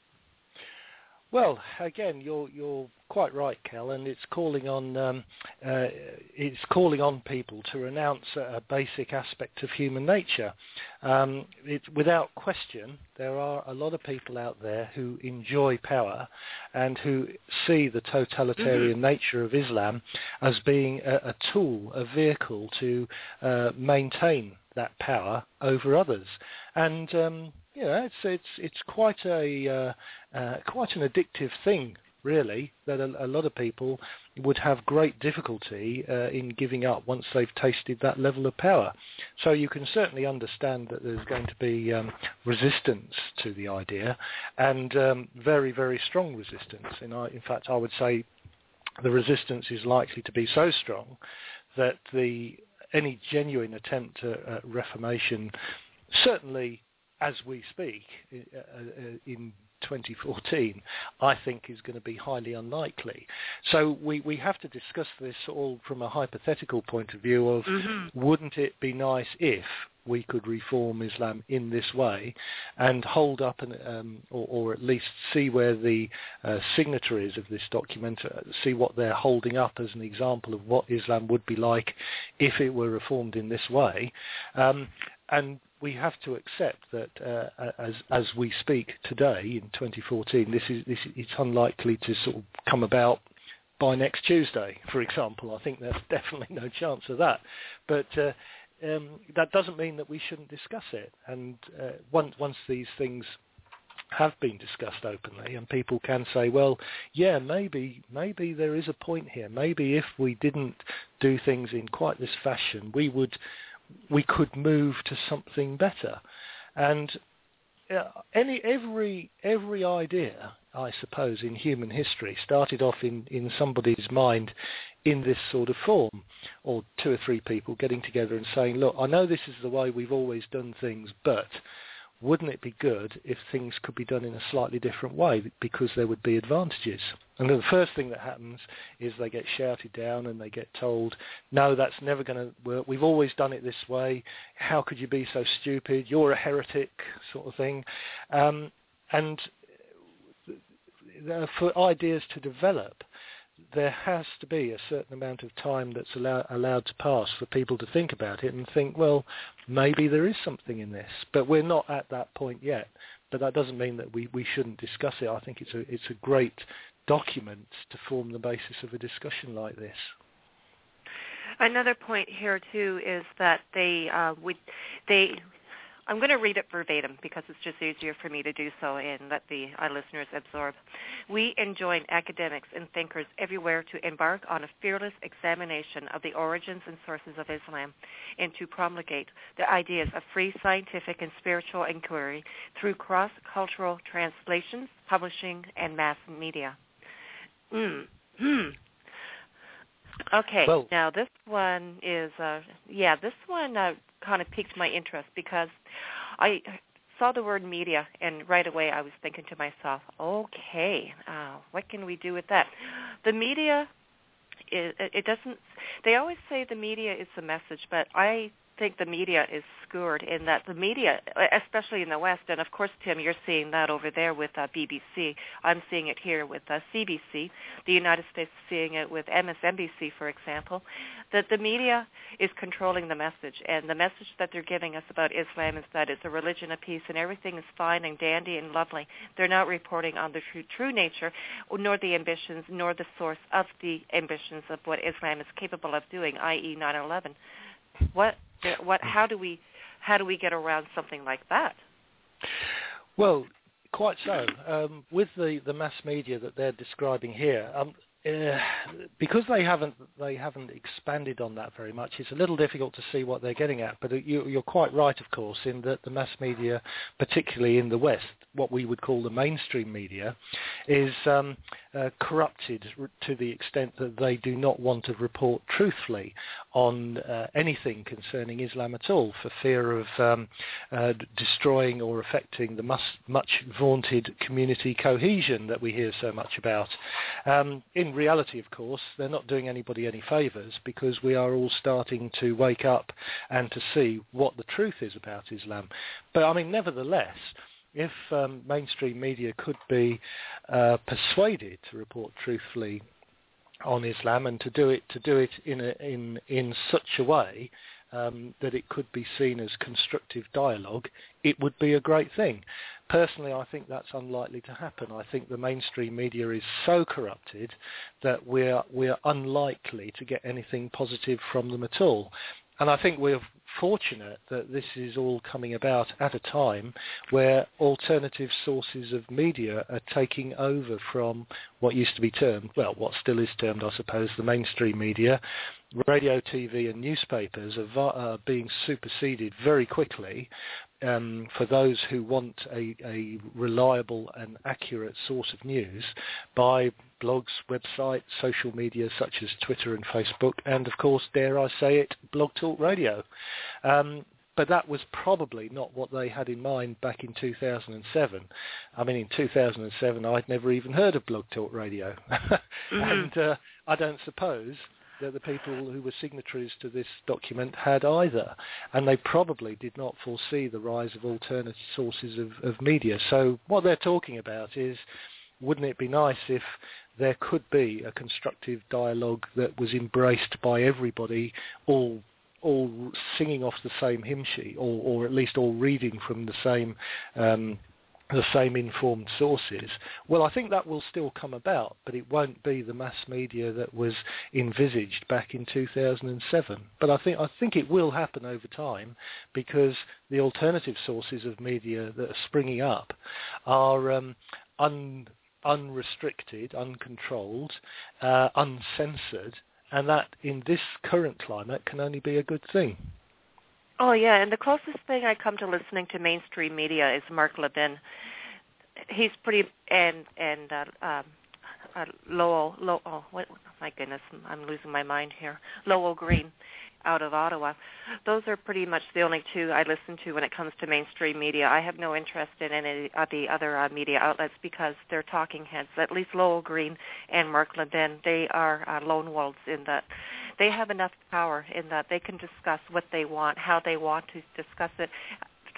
Well, again, you're you're quite right, Kel, and it's calling on um, uh, it's calling on people to renounce a, a basic aspect of human nature. Um, it, without question, there are a lot of people out there who enjoy power and who see the totalitarian mm-hmm. nature of Islam as being a, a tool, a vehicle to uh, maintain that power over others, and um, you know, it's it's it's quite a uh, uh, quite an addictive thing, really, that a, a lot of people would have great difficulty uh, in giving up once they've tasted that level of power. So you can certainly understand that there's going to be um, resistance to the idea, and um, very very strong resistance. And I, in fact, I would say the resistance is likely to be so strong that the any genuine attempt at uh, reformation, certainly as we speak uh, uh, in twenty fourteen, I think is going to be highly unlikely. So we, we have to discuss this all from a hypothetical point of view of mm-hmm. wouldn't it be nice if we could reform Islam in this way and hold up and, um, or, or at least see where the uh, signatories of this document, uh, see what they're holding up as an example of what Islam would be like if it were reformed in this way. Um, and we have to accept that uh, as as we speak today in twenty fourteen, this is this it's unlikely to sort of come about by next Tuesday, for example. I think there's definitely no chance of that. But uh, um, that doesn't mean that we shouldn't discuss it. And uh, once once these things have been discussed openly, and people can say, well, yeah, maybe maybe there is a point here. Maybe if we didn't do things in quite this fashion, we would. we could move to something better. And uh, any every every idea, I suppose, in human history started off in, in somebody's mind in this sort of form, or two or three people getting together and saying, look, I know this is the way we've always done things, but wouldn't it be good if things could be done in a slightly different way, because there would be advantages? And then the first thing that happens is they get shouted down and they get told, no, that's never going to work. We've always done it this way. How could you be so stupid? You're a heretic, sort of thing. Um, and for ideas to develop, there has to be a certain amount of time that's allow, allowed to pass for people to think about it and think, well, maybe there is something in this. But we're not at that point yet. But that doesn't mean that we, we shouldn't discuss it. I think it's a it's a great document to form the basis of a discussion like this. Another point here too is that they uh, would they. I'm going to read it verbatim because it's just easier for me to do so and let the uh, listeners absorb. We enjoin academics and thinkers everywhere to embark on a fearless examination of the origins and sources of Islam and to promulgate the ideas of free scientific and spiritual inquiry through cross-cultural translations, publishing, and mass media. Mm. Hmm. Okay, well, now this one is, uh, yeah, this one uh, kind of piqued my interest because I saw the word media, and right away I was thinking to myself, okay, uh, what can we do with that? The media, is, it doesn't, they always say the media is the message, but I think the media is skewed in that the media, especially in the West, and of course, Tim, you're seeing that over there with uh, B B C. I'm seeing it here with uh, C B C. The United States is seeing it with M S N B C, for example, that the media is controlling the message, and the message that they're giving us about Islam is that it's a religion of peace and everything is fine and dandy and lovely. They're not reporting on the true, true nature, nor the ambitions, nor the source of the ambitions of what Islam is capable of doing, that is nine eleven. What, what, how do we, how do we get around something like that? Well, quite so. Um, with the, the mass media that they're describing here, um, uh, because they haven't they haven't expanded on that very much, it's a little difficult to see what they're getting at. But you, you're quite right, of course, in that the mass media, particularly in the West, what we would call the mainstream media, is um, uh, corrupted to the extent that they do not want to report truthfully on uh, anything concerning Islam at all, for fear of um, uh, destroying or affecting the much, much vaunted community cohesion that we hear so much about. Um, in reality, of course, they're not doing anybody any favours, because we are all starting to wake up and to see what the truth is about Islam. But I mean, nevertheless, if um, mainstream media could be uh, persuaded to report truthfully on Islam and to do it to do it in a, in in such a way um, that it could be seen as constructive dialogue, it would be a great thing. Personally, I think that's unlikely to happen. I think the mainstream media is so corrupted that we're we're unlikely to get anything positive from them at all. And I think we're fortunate that this is all coming about at a time where alternative sources of media are taking over from what used to be termed, well, what still is termed, I suppose, the mainstream media. Radio, T V and newspapers are, are being superseded very quickly um, for those who want a, a reliable and accurate source of news by blogs, websites, social media such as Twitter and Facebook, and of course, dare I say it, Blog Talk Radio. Um, but that was probably not what they had in mind back in two thousand seven. I mean, in two thousand seven, I'd never even heard of Blog Talk Radio. mm-hmm. And uh, I don't suppose that the people who were signatories to this document had either. And they probably did not foresee the rise of alternative sources of, of media. So what they're talking about is, wouldn't it be nice if there could be a constructive dialogue that was embraced by everybody, all all singing off the same hymn sheet, or, or at least all reading from the same um, the same informed sources? Well, I think that will still come about, but it won't be the mass media that was envisaged back in two thousand seven. But I think I think it will happen over time, because the alternative sources of media that are springing up are um, un unrestricted, uncontrolled, uh, uncensored, and that in this current climate can only be a good thing. Oh, yeah, and the closest thing I come to listening to mainstream media is Mark Levin. He's pretty, and and uh, um, uh, Lowell, Low, oh, what, my goodness, I'm losing my mind here, Lowell Green out of Ottawa. Those are pretty much the only two I listen to when it comes to mainstream media. I have no interest in any of the other uh, media outlets because they're talking heads. At least Lowell Green and Mark Levin, they are uh, lone wolves in that they have enough power in that they can discuss what they want, how they want to discuss it,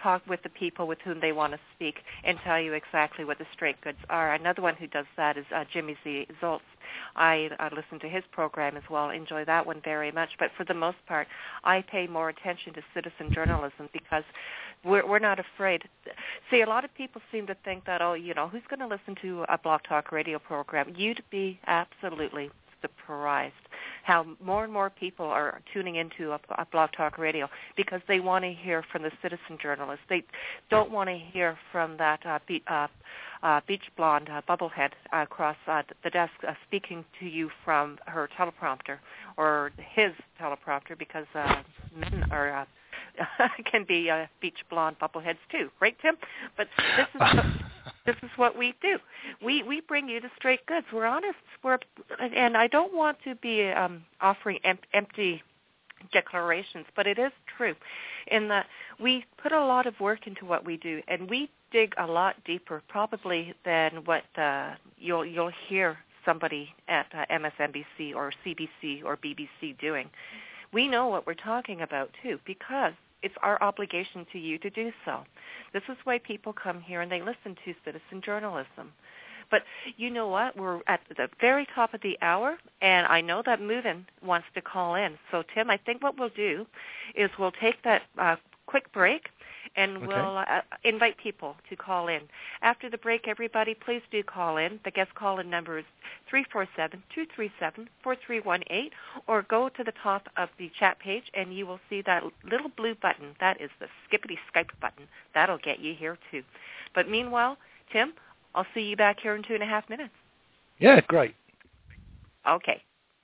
talk with the people with whom they want to speak and tell you exactly what the straight goods are. Another one who does that is uh, Jimmy Z. Zoltz. I uh, listen to his program as well, enjoy that one very much. But for the most part, I pay more attention to citizen journalism because we're, we're not afraid. See, a lot of people seem to think that, oh, you know, who's going to listen to a Blog Talk Radio program? You'd be absolutely surprised how more and more people are tuning into a, a Blog Talk Radio because they want to hear from the citizen journalists. They don't want to hear from that uh, be, uh, uh, beach blonde uh, bubblehead uh, across uh, the desk uh, speaking to you from her teleprompter or his teleprompter because uh, men are uh, can be uh, beach blonde bubbleheads too, right, Tim? But this is what, this is what we do. We we bring you the straight goods. We're honest. We're and I don't want to be um, offering em- empty declarations, but it is true in that we put a lot of work into what we do, and we dig a lot deeper, probably than what uh, you'll you'll hear somebody at uh, M S N B C or C B C or B B C doing. We know what we're talking about, too, because it's our obligation to you to do so. This is why people come here and they listen to citizen journalism. But you know what? We're at the very top of the hour, and I know that Movin wants to call in. So, Tim, I think what we'll do is we'll take that uh, quick break, and okay. we'll uh, invite people to call in. After the break, everybody, please do call in. The guest call-in number is three four seven, two three seven, four three one eight, or go to the top of the chat page, and you will see that little blue button. That is the Skippity Skype button. That'll get you here, too. But meanwhile, Tim, I'll see you back here in two and a half minutes. Yeah, great. Okay.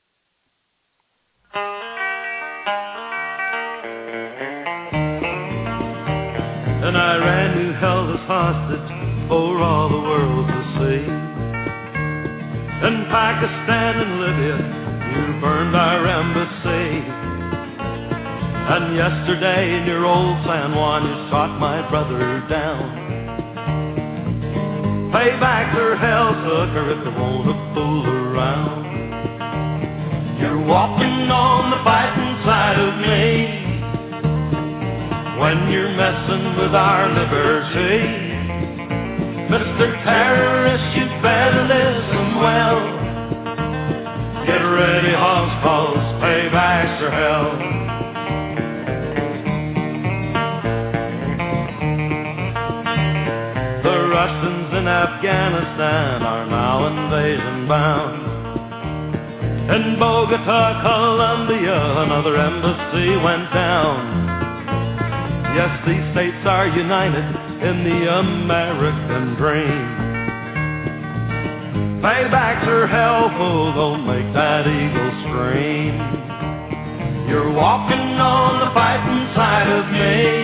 And I ran you held us hostage for all the world to see. In Pakistan and Libya, you burned our embassy. And yesterday in your old San Juan, you shot my brother down. Payback's her hell sucker if you want to fool around. You're walking on the fighting side of me when you're messing with our liberty. Mister Terrorist, you better listen well. Get ready, hogs, cause payback's for hell. The Russians in Afghanistan are now invasion bound. In Bogota, Colombia, another embassy went down. Yes, these states are united in the American dream. Payback's her hell, fool, don't make that eagle scream. You're walking on the fighting side of me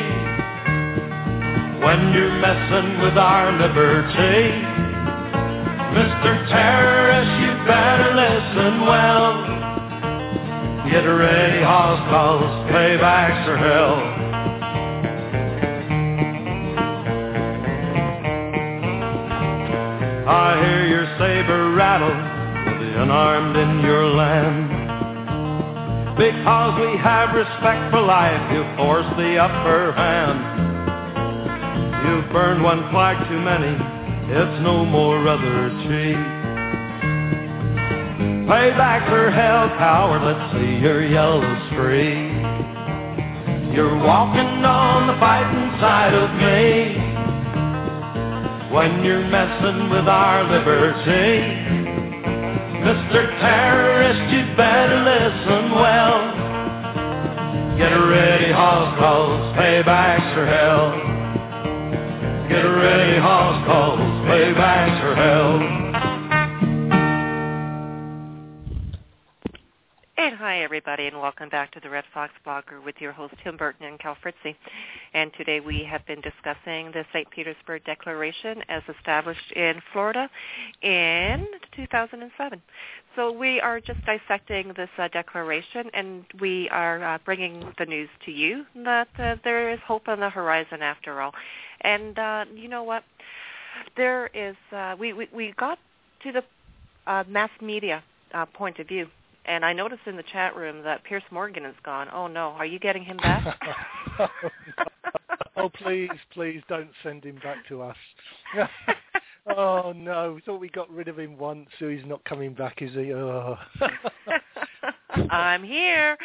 when you're messing with our liberty. Mister Terrorist, you better listen well. Get ready, hoss, cause payback's her hell. I hear your saber rattle with the unarmed in your land. Because we have respect for life, you force the upper hand. You've burned one flag too many, it's no more other cheap. Payback for hell, coward, let's see your yellow streak. You're walking on the fighting side of me when you're messing with our liberty. Mister Terrorist, you better listen well. Get ready, hoss, cause payback's for hell. Get ready, hoss, cause payback's for hell. And hi, everybody, and welcome back to the Red Fox Blogger with your host, Tim Burton and Cal Fritzy. And today we have been discussing the Saint Petersburg Declaration as established in Florida in two thousand seven. So we are just dissecting this uh, declaration, and we are uh, bringing the news to you that uh, there is hope on the horizon after all. And uh, you know what? There is, uh, we, we, we got to the uh, mass media uh, point of view. And I noticed in the chat room that Pierce Morgan is gone. Oh, no. Are you getting him back? Oh, please, please don't send him back to us. Oh, no. We thought we got rid of him once, so he's not coming back, is he? Oh. I'm here.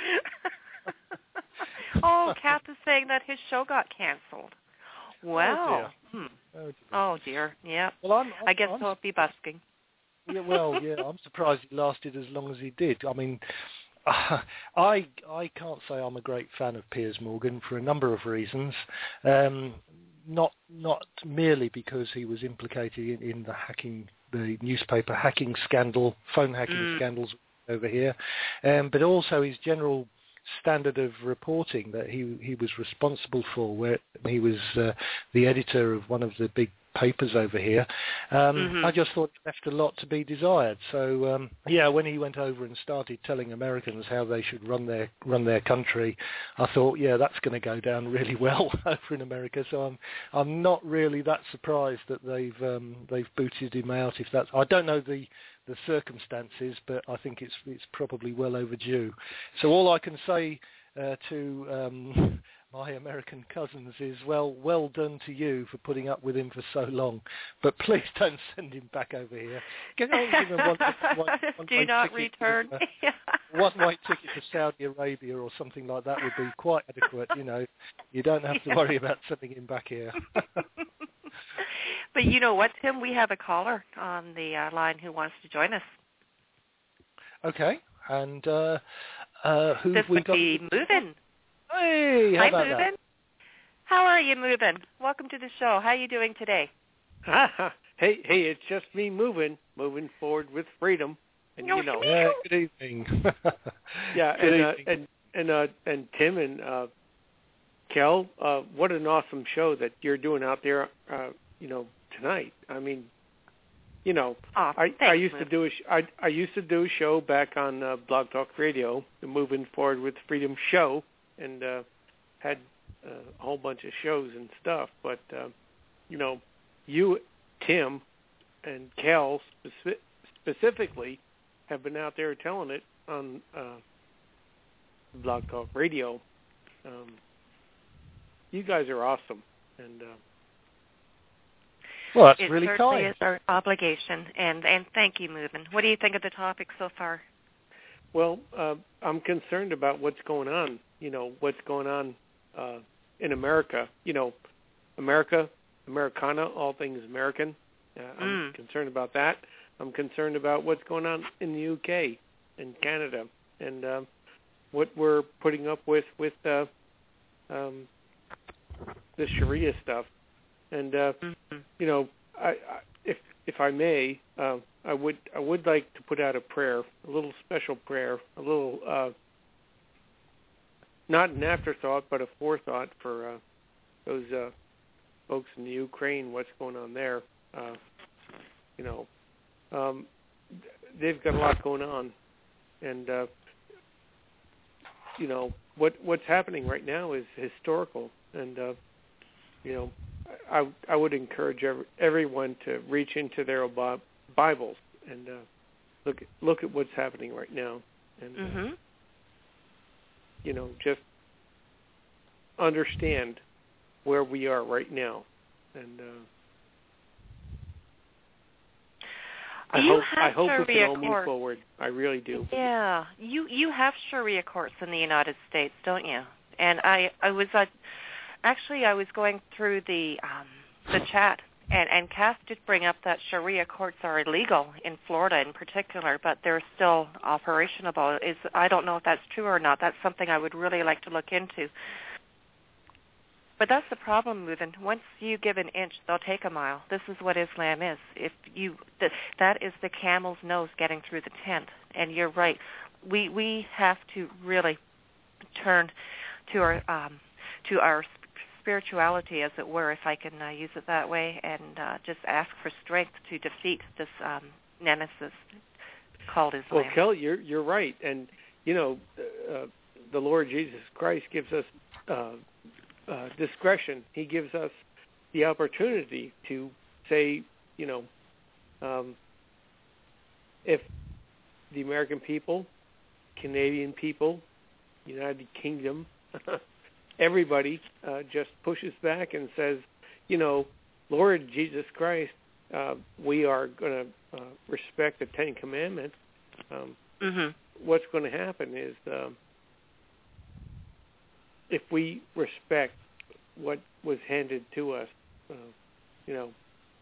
Oh, Kath is saying that his show got canceled. Well. Oh, dear. Hmm. Oh, dear. Oh, dear. Yeah. Well, I'm, I'm, I guess I'm, he'll be busking. Yeah, well, yeah, I'm surprised he lasted as long as he did. I mean, uh, I I can't say I'm a great fan of Piers Morgan for a number of reasons. Um, not not merely because he was implicated in, in the hacking, the newspaper hacking scandal, phone hacking mm. scandals over here, um, but also his general standard of reporting that he he was responsible for, where he was uh, the editor of one of the big papers over here. Um, mm-hmm. I just thought it left a lot to be desired. So um, yeah, when he went over and started telling Americans how they should run their run their country, I thought, yeah, that's going to go down really well over in America. So I'm I'm not really that surprised that they've um, they've booted him out. If that's, I don't know the the circumstances, but I think it's it's probably well overdue. So all I can say uh, to um, my American cousins is, well, well done to you for putting up with him for so long. But please don't send him back over here. Get on him one, one, one Do not return. To, uh, one way ticket to Saudi Arabia or something like that would be quite adequate. You know, you don't have to yeah. worry about sending him back here. But you know what, Tim? We have a caller on the uh, line who wants to join us. Okay, and uh, uh, who this we would got? be Movin. Hey, how Hi, about Movin. that? How are you, Movin? Welcome to the show. How are you doing today? hey, hey, it's just me moving, moving forward with freedom, and no, you know. Yeah, good evening. yeah, good and, uh, evening. and and uh, and Tim and uh, Kel, uh, what an awesome show that you're doing out there, uh, you know, tonight. I mean, you know, oh, I, thanks, I used Liv. to do a sh- I, I used to do a show back on uh, Blog Talk Radio, the Moving Forward with Freedom show, and uh, had uh, a whole bunch of shows and stuff. But uh, you know, you, Tim, and Kel speci- specifically have been out there telling it on uh, Blog Talk Radio. Um, you guys are awesome, and. Uh, Well, that's it really certainly kind. is our obligation, and, and thank you, Movin. What do you think of the topic so far? Well, uh, I'm concerned about what's going on, you know, what's going on uh, in America. You know, America, Americana, all things American. Uh, I'm mm. concerned about that. I'm concerned about what's going on in the U K and Canada and uh, what we're putting up with with uh, um, the Sharia stuff. And uh, mm-hmm. you know, I, I, if if I may, uh, I would I would like to put out a prayer, a little special prayer, a little uh, not an afterthought, but a forethought for uh, those uh, folks in the Ukraine. What's going on there? Uh, you know, um, they've got a lot going on, and uh, you know what what's happening right now is historical, and uh, you know. I, I would encourage every, everyone to reach into their Bibles and uh, look at, look at what's happening right now, and mm-hmm. uh, you know, just understand where we are right now. And uh, I you hope have I hope we can all courts. move forward. I really do. Yeah, you you have Sharia courts in the United States, don't you? And I I was uh, Actually, I was going through the um, the chat, and, and Cass did bring up that Sharia courts are illegal in Florida in particular, but they're still operational. Is I don't know if that's true or not. That's something I would really like to look into. But that's the problem, Movin. Once you give an inch, they'll take a mile. This is what Islam is. If you th- that is the camel's nose getting through the tent. And you're right. We we have to really turn to our um, to our spirituality, as it were, if I can uh, use it that way, and uh, just ask for strength to defeat this um, nemesis called Islam. Well, Kelly, you're you're right, and you know, uh, the Lord Jesus Christ gives us uh, uh, discretion. He gives us the opportunity to say, you know, um, if the American people, Canadian people, United Kingdom, everybody uh, just pushes back and says, you know, Lord Jesus Christ, uh, we are going to uh, respect the Ten Commandments, um, mm-hmm. what's going to happen is um, if we respect what was handed to us, uh, you know,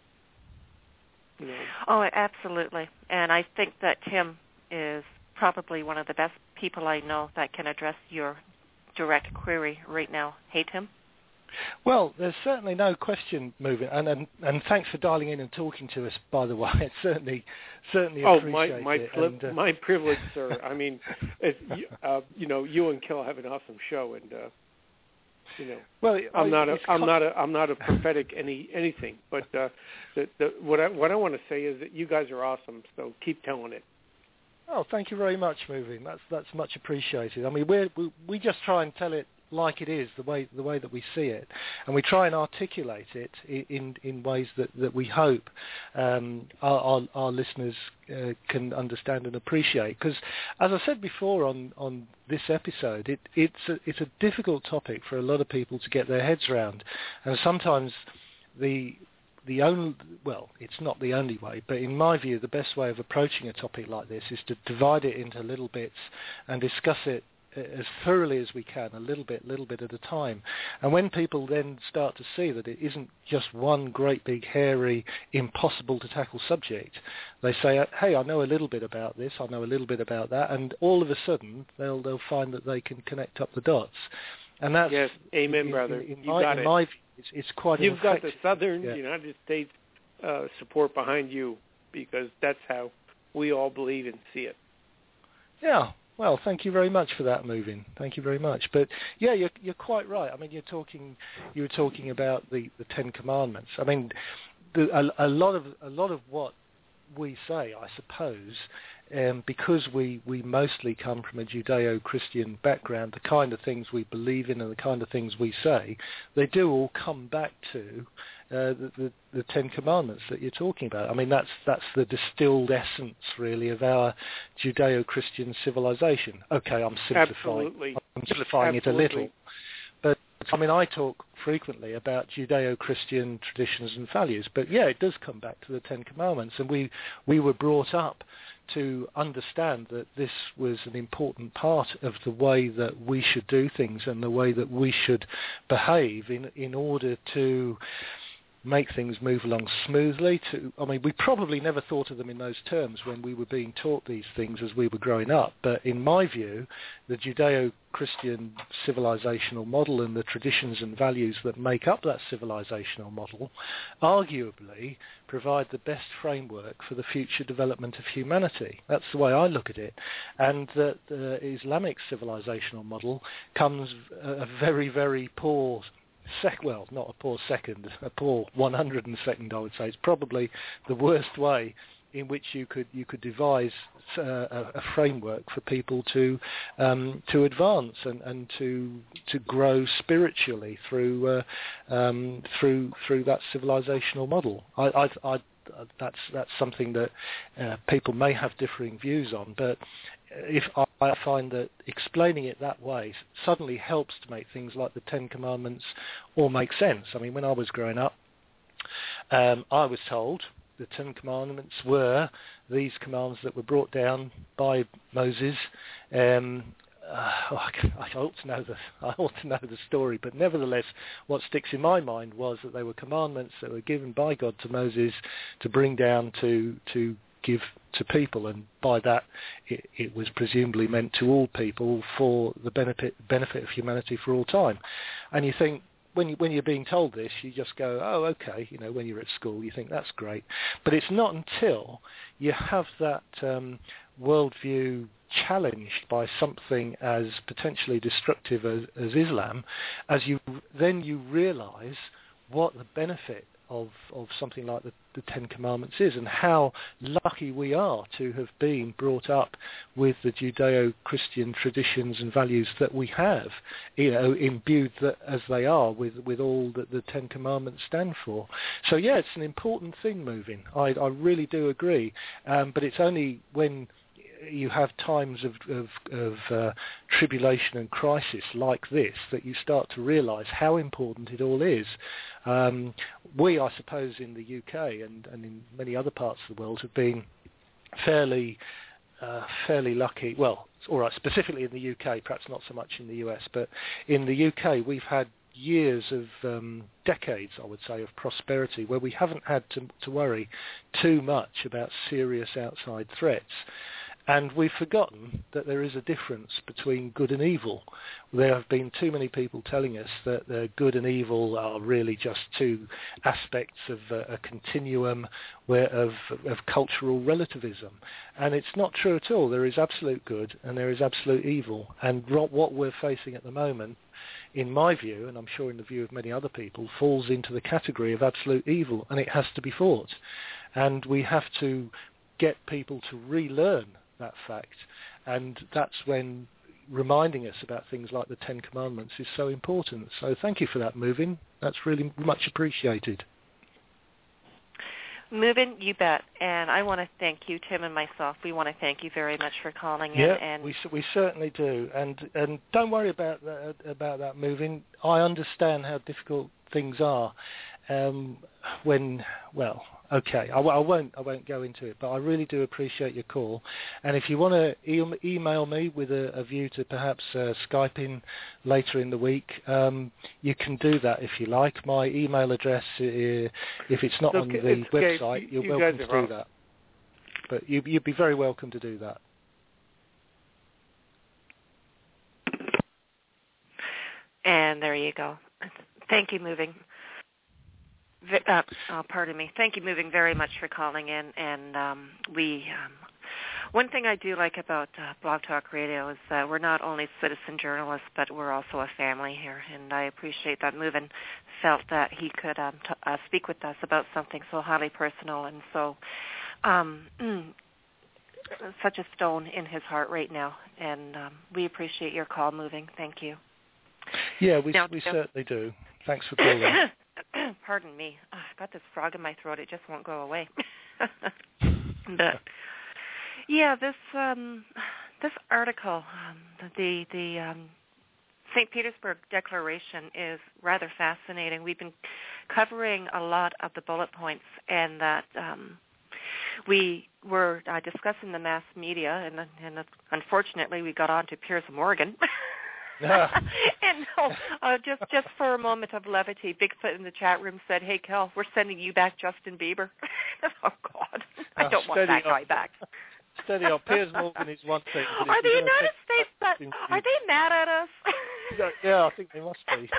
you know. Oh, absolutely. And I think that Tim is probably one of the best people I know that can address your direct query right now. Hey, Tim? Well, there's certainly no question moving, and, and and thanks for dialing in and talking to us, by the way. It's certainly certainly oh, appreciate my my, it. Flip, and, uh, my privilege, sir. I mean, it's, uh, you know, you and Kel have an awesome show, and uh, you know, well, I'm not a I'm con- not a I'm not a prophetic any anything, but uh, the, the, what I what I want to say is that you guys are awesome. So keep telling it. Oh, thank you very much, Moving. That's that's much appreciated. I mean, we we we just try and tell it like it is, the way the way that we see it, and we try and articulate it in in ways that, that we hope um, our, our, our listeners uh, can understand and appreciate. Because, as I said before on, on this episode, it it's a, it's a difficult topic for a lot of people to get their heads around, and sometimes the the only well, it's not the only way, but in my view, the best way of approaching a topic like this is to divide it into little bits and discuss it as thoroughly as we can, a little bit, little bit at a time. And when people then start to see that it isn't just one great big hairy, impossible to tackle subject, they say, "Hey, I know a little bit about this, I know a little bit about that," and all of a sudden they'll they'll find that they can connect up the dots. And that's yes, amen, in, brother. In, in you my, got in it. my view, it's, it's quite. You've got the effective, Southern yeah. United States uh, support behind you, because that's how we all believe and see it. Yeah. Well, thank you very much for that, Moving. Thank you very much. But yeah, you're you're quite right. I mean, you're talking you were talking about the, the Ten Commandments. I mean, the, a, a lot of a lot of what we say, I suppose, um, because we, we mostly come from a Judeo-Christian background, the kind of things we believe in and the kind of things we say, they do all come back to uh, the, the, the Ten Commandments that you're talking about. I mean, that's that's the distilled essence, really, of our Judeo-Christian civilization. Okay, I'm simplifying, Absolutely. I'm simplifying Absolutely. it a little. But, I mean, I talk frequently about Judeo-Christian traditions and values, but yeah, it does come back to the Ten Commandments, and we, we were brought up to understand that this was an important part of the way that we should do things and the way that we should behave in, in order to make things move along smoothly. To, I mean, we probably never thought of them in those terms when we were being taught these things as we were growing up. But in my view, the Judeo-Christian civilizational model and the traditions and values that make up that civilizational model arguably provide the best framework for the future development of humanity. That's the way I look at it. And that the Islamic civilizational model comes a very, very poor Sec- well, not a poor second, a poor one hundred second, I would say. It's probably the worst way in which you could you could devise uh, a, a framework for people to um, to advance and, and to to grow spiritually through uh, um, through through that civilizational model. I, I, I, that's that's something that uh, people may have differing views on, but if I find that explaining it that way suddenly helps to make things like the Ten Commandments all make sense. I mean, when I was growing up, um, I was told the Ten Commandments were these commands that were brought down by Moses. Um, uh, I ought to know the I ought to know the story, but nevertheless, what sticks in my mind was that they were commandments that were given by God to Moses to bring down to to give to people, and by that it, it was presumably meant to all people for the benefit benefit of humanity for all time. And you think, when you, when you're being told this, you just go, oh, okay, you know, when you're at school, you think that's great. But it's not until you have that um, worldview challenged by something as potentially destructive as, as Islam, as you then you realise what the benefit of, of something like the, the Ten Commandments is, and how lucky we are to have been brought up with the Judeo-Christian traditions and values that we have, you know, imbued that, as they are with, with all that the Ten Commandments stand for. So yeah, it's an important thing, moving. I, I really do agree, um, but it's only when you have times of, of, of uh, tribulation and crisis like this that you start to realise how important it all is. Um, we, I suppose, in the U K and, and in many other parts of the world have been fairly uh, fairly lucky. Well, all right, specifically in the U K, perhaps not so much in the U S, but in the U K we've had years of um, decades, I would say, of prosperity where we haven't had to, to worry too much about serious outside threats. And we've forgotten that there is a difference between good and evil. There have been too many people telling us that the good and evil are really just two aspects of a, a continuum where, of, of cultural relativism. And it's not true at all. There is absolute good and there is absolute evil. And what we're facing at the moment, in my view, and I'm sure in the view of many other people, falls into the category of absolute evil, and it has to be fought. And we have to get people to relearn that fact, and that's when reminding us about things like the Ten Commandments is so important. So thank you for that, Movin. That's really much appreciated. Movin, you bet. And I want to thank you, Tim, and myself. We want to thank you very much for calling in. Yeah, and we we certainly do. And and don't worry about that, about that, Movin. I understand how difficult things are. Um, when well, okay, I, I won't I won't go into it, but I really do appreciate your call. And if you want to e- email me with a, a view to perhaps uh, Skype in later in the week, um, you can do that if you like. My email address, uh, if it's not Look, on the it's website, okay. you're You welcome guys to are do wrong. that. But you, you'd be very welcome to do that. And there you go. Thank you, Moving. Uh, oh, pardon me. Thank you, Moving, very much for calling in. And um, we, um, one thing I do like about uh, Blog Talk Radio is that we're not only citizen journalists, but we're also a family here. And I appreciate that Moving felt that he could um, t- uh, speak with us about something so highly personal and so um, such a stone in his heart right now. And um, we appreciate your call, Moving. Thank you. Yeah, we Now, we Tim. certainly do. Thanks for calling. Pardon me. Oh, I've got this frog in my throat. It just won't go away. But yeah, this um, this article, um, the the um, Saint Petersburg Declaration is rather fascinating. We've been covering a lot of the bullet points, and that um, we were uh, discussing the mass media, and, and unfortunately, we got on to Piers Morgan. And no, uh, just just for a moment of levity, Bigfoot in the chat room said, "Hey, Kel, we're sending you back Justin Bieber." Oh God, I don't oh, want that on. guy back. Steady on. Piers Morgan is one thing. But Are the United States? That, Justin are they mad at us? Bieber- yeah, I think they must be.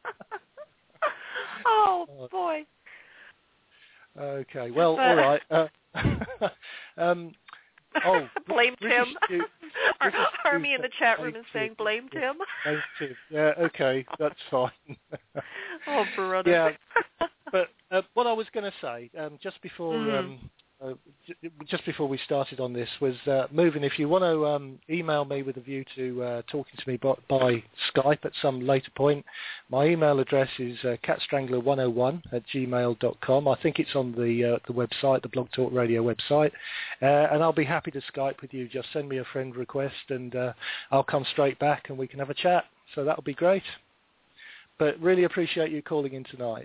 Oh boy. Okay. Well, But, all right. Uh, um, oh, blame British Tim. Stew- Our British army in the chat room Stew- is saying, "Blame Tim." Blame Tim. Yeah. Okay. That's fine. Oh, brother. Yeah. But uh, what I was going to say, um, just before Mm. um, uh, j- just before we started on this, was uh, Moving. If you want to um, email me with a view to uh, talking to me by, by Skype at some later point, my email address is uh, catstrangler one oh one at gmail dot com. I think it's on the uh, the website, the Blog Talk Radio website, uh, and I'll be happy to Skype with you. Just send me a friend request, and uh, I'll come straight back, and we can have a chat. So that'll be great. But really appreciate you calling in tonight.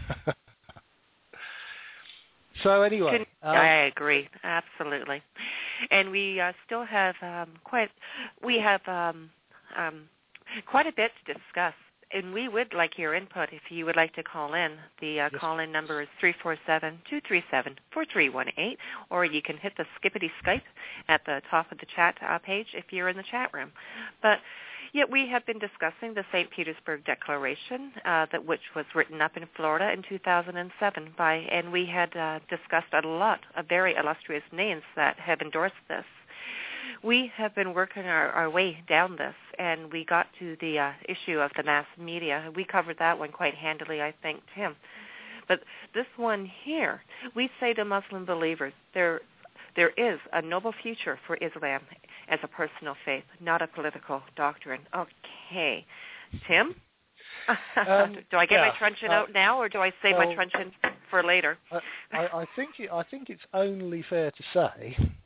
So anyway, um, I agree absolutely, and we uh, still have um, quite we have um, um, quite a bit to discuss, and we would like your input if you would like to call in. The uh, Yes. call-in number is three four seven, two three seven, four three one eight, or you can hit the Skippity Skype at the top of the chat uh, page if you're in the chat room. But yet we have been discussing the Saint Petersburg Declaration, uh, that which was written up in Florida in two thousand seven by, and we had uh, discussed a lot of very illustrious names that have endorsed this. We have been working our, our way down this, and we got to the uh, issue of the mass media. We covered that one quite handily, I think, Tim. But this one here, we say to Muslim believers, there there is a noble future for Islam as a personal faith, not a political doctrine. Okay. Tim? Um, do I get yeah, my truncheon uh, out now, or do I save well, my truncheon for later? I, I think it, I think it's only fair to say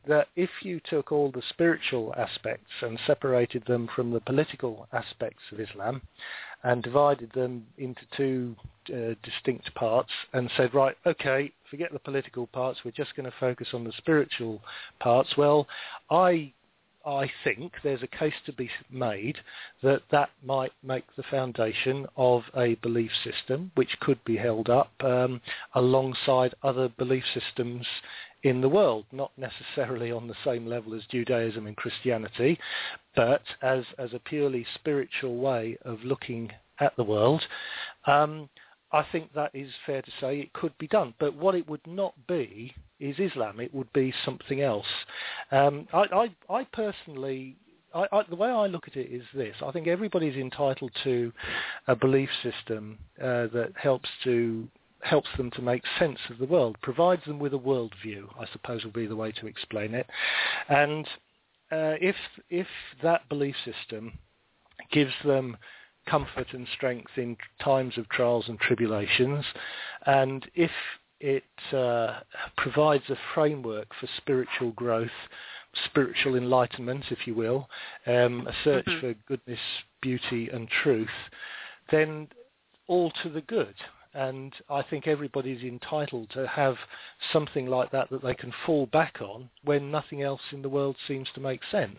that if you took all the spiritual aspects and separated them from the political aspects of Islam and divided them into two uh, distinct parts and said, right, okay, forget the political parts, we're just going to focus on the spiritual parts, well, I I think there's a case to be made that that might make the foundation of a belief system which could be held up um, alongside other belief systems in the world, not necessarily on the same level as Judaism and Christianity, but as, as a purely spiritual way of looking at the world. Um, I think that is fair to say it could be done. But what it would not be is Islam. It would be something else. Um, I, I, I personally, I, I, the way I look at it is this. I think everybody's entitled to a belief system uh, that helps to helps them to make sense of the world, provides them with a worldview, I suppose would be the way to explain it. And uh, if if that belief system gives them comfort and strength in times of trials and tribulations, and if it uh, provides a framework for spiritual growth, spiritual enlightenment, if you will, um, a search mm-hmm. for goodness, beauty and truth, then all to the good. And I think everybody's entitled to have something like that that they can fall back on when nothing else in the world seems to make sense.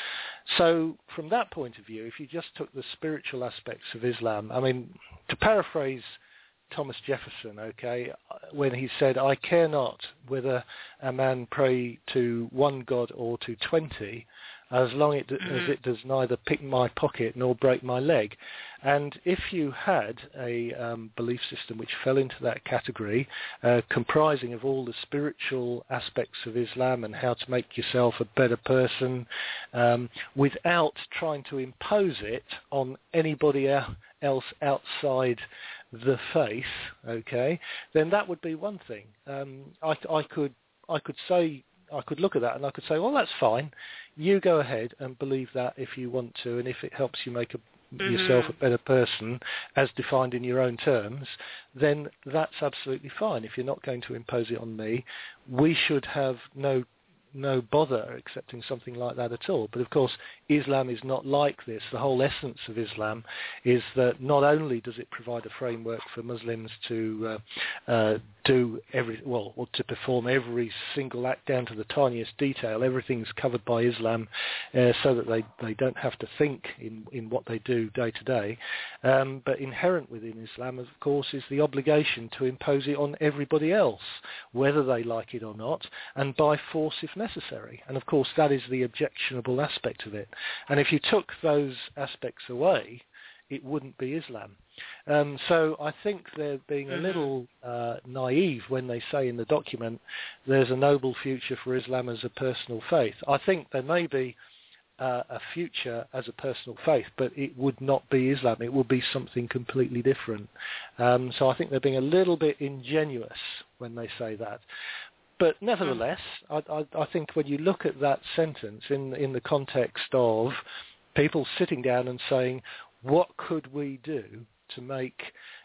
So from that point of view, if you just took the spiritual aspects of Islam, I mean, to paraphrase Thomas Jefferson, okay, when he said, I care not whether a man pray to one God or to twenty, as long it, mm-hmm. as it does neither pick my pocket nor break my leg. And if you had a um, belief system which fell into that category, uh, comprising of all the spiritual aspects of Islam and how to make yourself a better person, um, without trying to impose it on anybody else outside the faith, okay, then that would be one thing. Um, I, I could I could say I could look at that and I could say, well, that's fine. You go ahead and believe that if you want to, and if it helps you make a, mm-hmm. yourself a better person, as defined in your own terms, then that's absolutely fine. If you're not going to impose it on me, we should have no no bother accepting something like that at all. But of course, Islam is not like this. The whole essence of Islam is that not only does it provide a framework for Muslims to uh, uh, do every, well, or to perform every single act down to the tiniest detail. Everything's covered by Islam, uh, so that they, they don't have to think in, in what they do day to day. Um, but inherent within Islam, of course, is the obligation to impose it on everybody else, whether they like it or not, and by force if necessary. And of course, that is the objectionable aspect of it. And if you took those aspects away, it wouldn't be Islam. Um, so I think they're being a little uh, naive when they say in the document there's a noble future for Islam as a personal faith. I think there may be uh, a future as a personal faith, but it would not be Islam. It would be something completely different. Um, so I think they're being a little bit ingenuous when they say that. But nevertheless, I, I, I think when you look at that sentence in in the context of people sitting down and saying, what could we do to make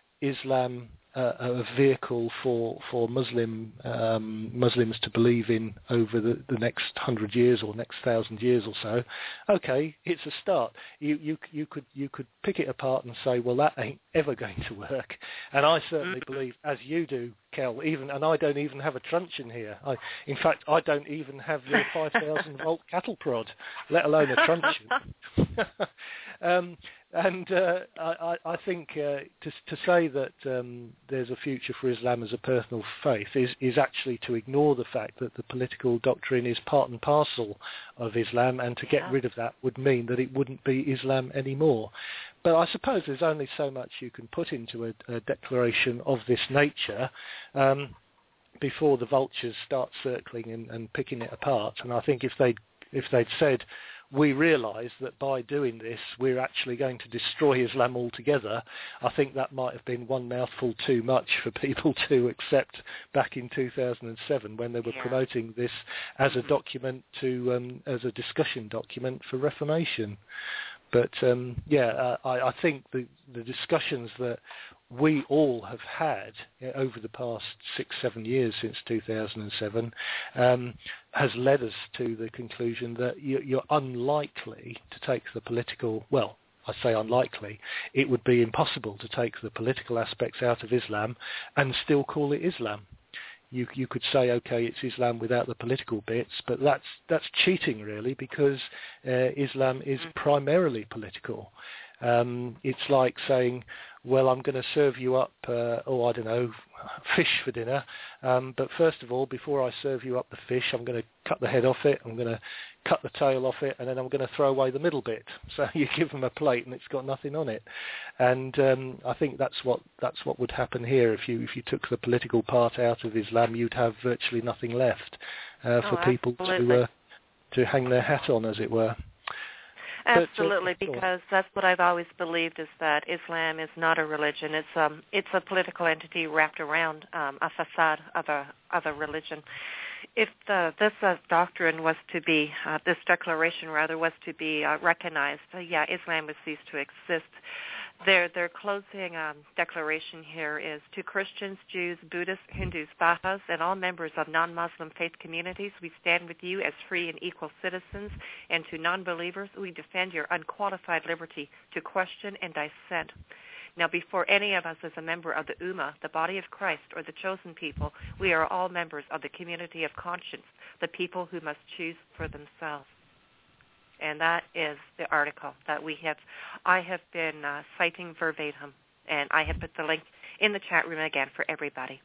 Islam uh, a vehicle for for Muslim um, Muslims to believe in over the, the next hundred years or next thousand years or so? Okay, it's a start. You you you could you could pick it apart and say, well, that ain't ever going to work. And I certainly believe, as you do, Kel, even, and I don't even have a truncheon here. I, in fact, I don't even have the five thousand volt cattle prod, let alone a truncheon. um, and uh, I, I think uh, to, to say that um, there's a future for Islam as a personal faith is, is actually to ignore the fact that the political doctrine is part and parcel of Islam, and to get yeah. rid of that would mean that it wouldn't be Islam anymore. But I suppose there's only so much you can put into a, a declaration of this nature um, before the vultures start circling and, and picking it apart. And I think if they'd, if they'd said, we realise that by doing this we're actually going to destroy Islam altogether, I think that might have been one mouthful too much for people to accept back in two thousand seven when they were yeah. promoting this as a document to um, as a discussion document for Reformation. But um, yeah, uh, I, I think the, the discussions that we all have had over the past six, seven years since two thousand seven um, has led us to the conclusion that you're unlikely to take the political, well, I say unlikely, it would be impossible to take the political aspects out of Islam and still call it Islam. You, you could say, okay, it's Islam without the political bits, but that's that's cheating really, because uh, Islam is primarily political. Um, it's like saying, well, I'm going to serve you up, uh, oh, I don't know, fish for dinner, um, but first of all, before I serve you up the fish, I'm going to cut the head off it, I'm going to cut the tail off it, and then I'm going to throw away the middle bit. So you give them a plate and it's got nothing on it. And um, I think that's what that's what would happen here. If you if you took the political part out of Islam, you'd have virtually nothing left uh, for oh, people to uh, to hang their hat on, as it were. Absolutely, but, uh, because that's what I've always believed, is that Islam is not a religion. It's um it's a political entity wrapped around um, a facade of a of a religion. If the, this uh, doctrine was to be, uh, this declaration rather, was to be uh, recognized, uh, yeah, Islam would cease to exist. Their their closing um, declaration here is: to Christians, Jews, Buddhists, Hindus, Baha'is, and all members of non-Muslim faith communities, we stand with you as free and equal citizens, and to non-believers, we defend your unqualified liberty to question and dissent. Now, before any of us is a member of the Ummah, the body of Christ, or the chosen people, we are all members of the community of conscience, the people who must choose for themselves. And that is the article that we have, I have been uh, citing verbatim, and I have put the link in the chat room again for everybody.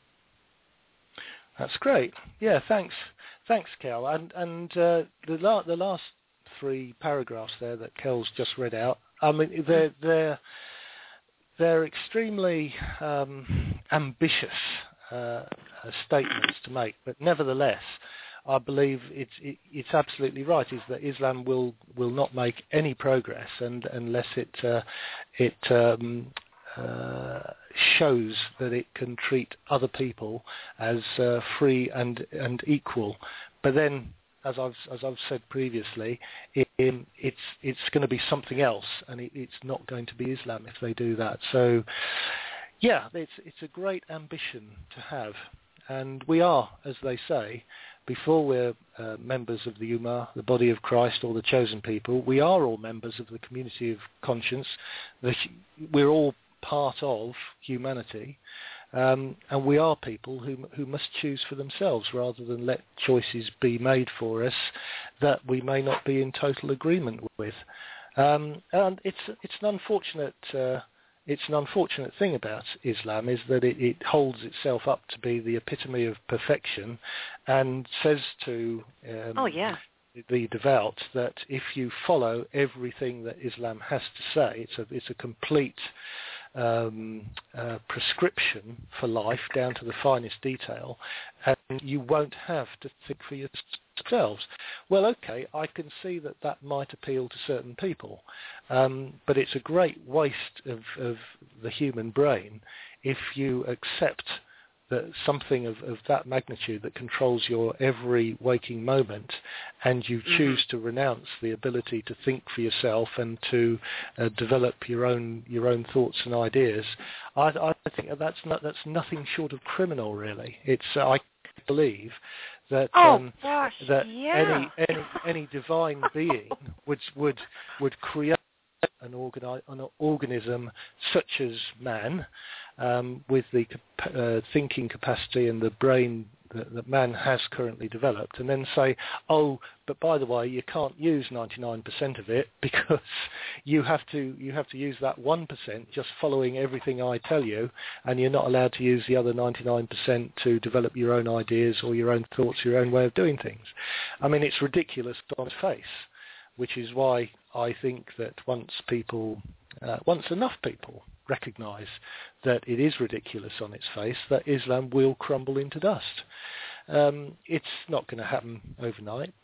That's great. Yeah, thanks, thanks, Kel. And and uh, the la- the last three paragraphs there that Kel's just read out, I mean, they're they're they're extremely um, ambitious uh, statements to make, but nevertheless, I believe it's it, it's absolutely right. Is that Islam will will not make any progress and unless it uh, it um, uh, shows that it can treat other people as uh, free and and equal. But then, as I've as I've said previously, it, it's it's going to be something else, and it, it's not going to be Islam if they do that. So, yeah, it's it's a great ambition to have, and we are, as they say, before we're uh, members of the Ummah, the body of Christ, or the chosen people, we are all members of the community of conscience. The, we're all part of humanity, um, and we are people who who must choose for themselves rather than let choices be made for us that we may not be in total agreement with. Um, and it's it's an unfortunate. Uh, It's an unfortunate thing about Islam is that it, it holds itself up to be the epitome of perfection and says to um, oh, yeah. the devout that if you follow everything that Islam has to say, it's a, it's a complete um, uh, prescription for life down to the finest detail, and you won't have to think for yourselves. Well, okay, I can see that that might appeal to certain people, um, but it's a great waste of, of the human brain if you accept that something of, of that magnitude that controls your every waking moment, and you choose mm-hmm. to renounce the ability to think for yourself and to uh, develop your own your own thoughts and ideas. I, I think that's not, that's nothing short of criminal, really. It's uh, I believe that oh, um, gosh, that yeah. any any any divine being would would would create an, organi- an organism such as man, um, with the uh, thinking capacity and the brain that, that man has currently developed, and then say, oh, but by the way, you can't use ninety-nine percent of it because you have to you have to use that one percent just following everything I tell you, and you're not allowed to use the other ninety-nine percent to develop your own ideas or your own thoughts, your own way of doing things. I mean, it's ridiculous on its face, which is why I think that once people, uh, once enough people recognise that it is ridiculous on its face, that Islam will crumble into dust. Um, it's not going to happen overnight, but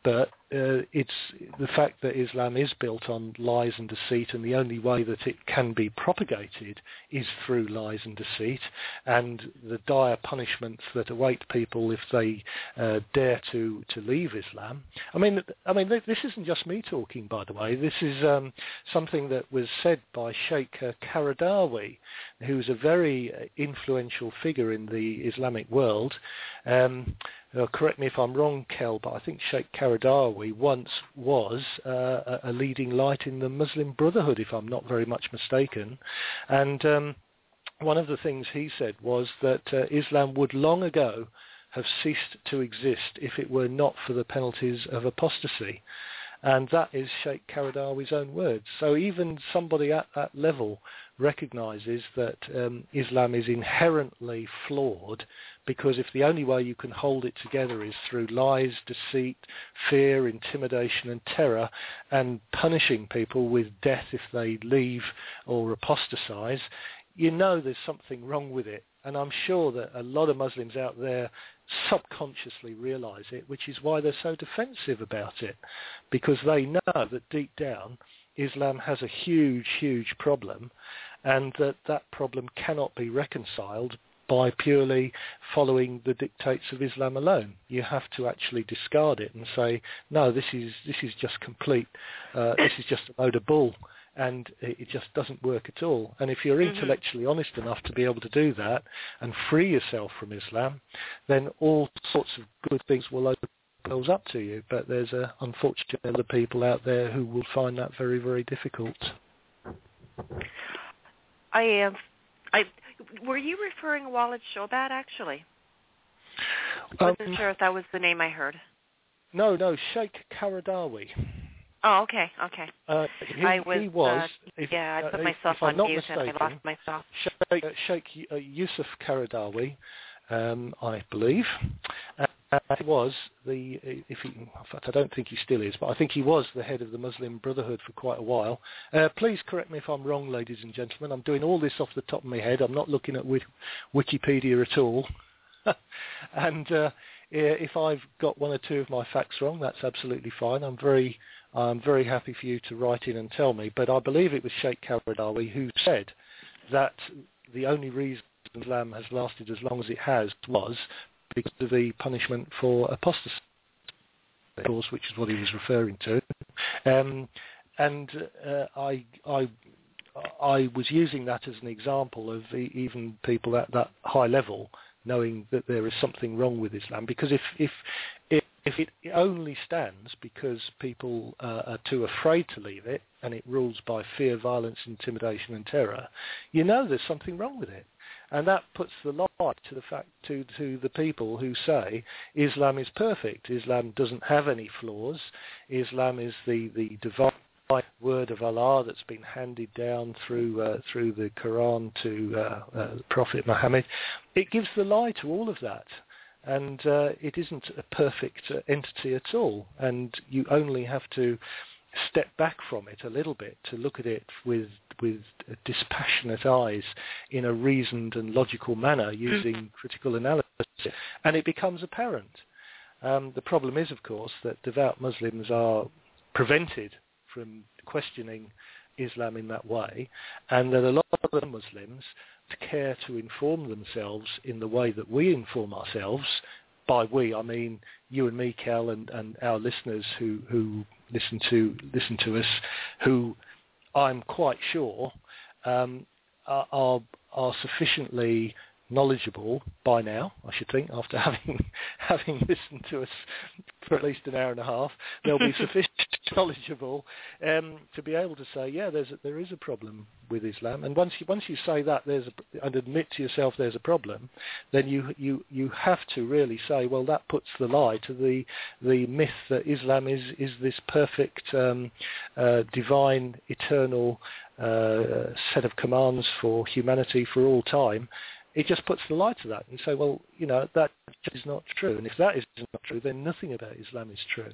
uh, it's the fact that Islam is built on lies and deceit, and the only way that it can be propagated is through lies and deceit, and the dire punishments that await people if they uh, dare to, to leave Islam. I mean, I mean, this isn't just me talking, by the way. This is um, something that was said by Sheikh uh, Qaradawi, who's a very influential figure in the Islamic world. Um, uh, correct me if I'm wrong, Kel, but I think Sheikh Qaradawi once was uh, a leading light in the Muslim Brotherhood, if I'm not very much mistaken. And um, one of the things he said was that uh, Islam would long ago have ceased to exist if it were not for the penalties of apostasy. And that is Sheikh Qaradawi's own words. So even somebody at that level recognises that um, Islam is inherently flawed, because if the only way you can hold it together is through lies, deceit, fear, intimidation and terror, and punishing people with death if they leave or apostatise, you know there's something wrong with it. And I'm sure that a lot of Muslims out there subconsciously realise it, which is why they're so defensive about it, because they know that deep down Islam has a huge, huge problem, and that that problem cannot be reconciled by purely following the dictates of Islam alone. You have to actually discard it and say, no, this is this is just complete, uh, this is just a load of bull, and it just doesn't work at all. And if you're intellectually mm-hmm. honest enough to be able to do that and free yourself from Islam, then all sorts of good things will open themselves up to you. But there's, uh, unfortunately, other people out there who will find that very, very difficult. I am. I were you referring Walid Shoebat, actually? I wasn't um, sure if that was the name I heard. No, no, Sheikh Qaradawi. Oh, okay, okay. Uh, he, I was, he was. Uh, if, yeah, I put uh, myself on mute and I lost myself. Sheikh, uh, Sheikh uh, Yusuf Qaradawi, um, I believe. Uh, he was the, if he, in fact, I don't think he still is, but I think he was the head of the Muslim Brotherhood for quite a while. Uh, please correct me if I'm wrong, ladies and gentlemen. I'm doing all this off the top of my head. I'm not looking at Wikipedia at all. and uh, if I've got one or two of my facts wrong, that's absolutely fine. I'm very I'm very happy for you to write in and tell me, but I believe it was Sheikh Qaradawi who said that the only reason Islam has lasted as long as it has was because of the punishment for apostasy, of course, which is what he was referring to. Um, and uh, I, I, I was using that as an example of even people at that high level knowing that there is something wrong with Islam, because if if if, if it only stands because people uh, are too afraid to leave it and it rules by fear, violence, intimidation and terror, you know there's something wrong with it. And that puts the light to the fact to, to the people who say Islam is perfect. Islam doesn't have any flaws. Islam is the, the divine word of Allah that's been handed down through uh, through the Quran to uh, uh, Prophet Muhammad. It gives the lie to all of that, and uh, it isn't a perfect uh, entity at all. And you only have to step back from it a little bit to look at it with with dispassionate eyes in a reasoned and logical manner using critical analysis, and it becomes apparent. Um, the problem is, of course, that devout Muslims are prevented from questioning Islam in that way, and that a lot of Muslims care to inform themselves in the way that we inform ourselves. By we, I mean you and me, Kel, and, and our listeners who, who listen to listen to us, who I'm quite sure um, are, are are sufficiently knowledgeable by now, I should think, after having having listened to us for at least an hour and a half. They'll be sufficiently knowledgeable um, to be able to say, yeah, there's a, there is a problem with Islam. And once you once you say that there's a, and admit to yourself there's a problem, then you you you have to really say, well, that puts the lie to the the myth that Islam is is this perfect um, uh, divine eternal uh, set of commands for humanity for all time. It just puts the light to that and say, well, you know, that is not true. And if that is not true, then nothing about Islam is true.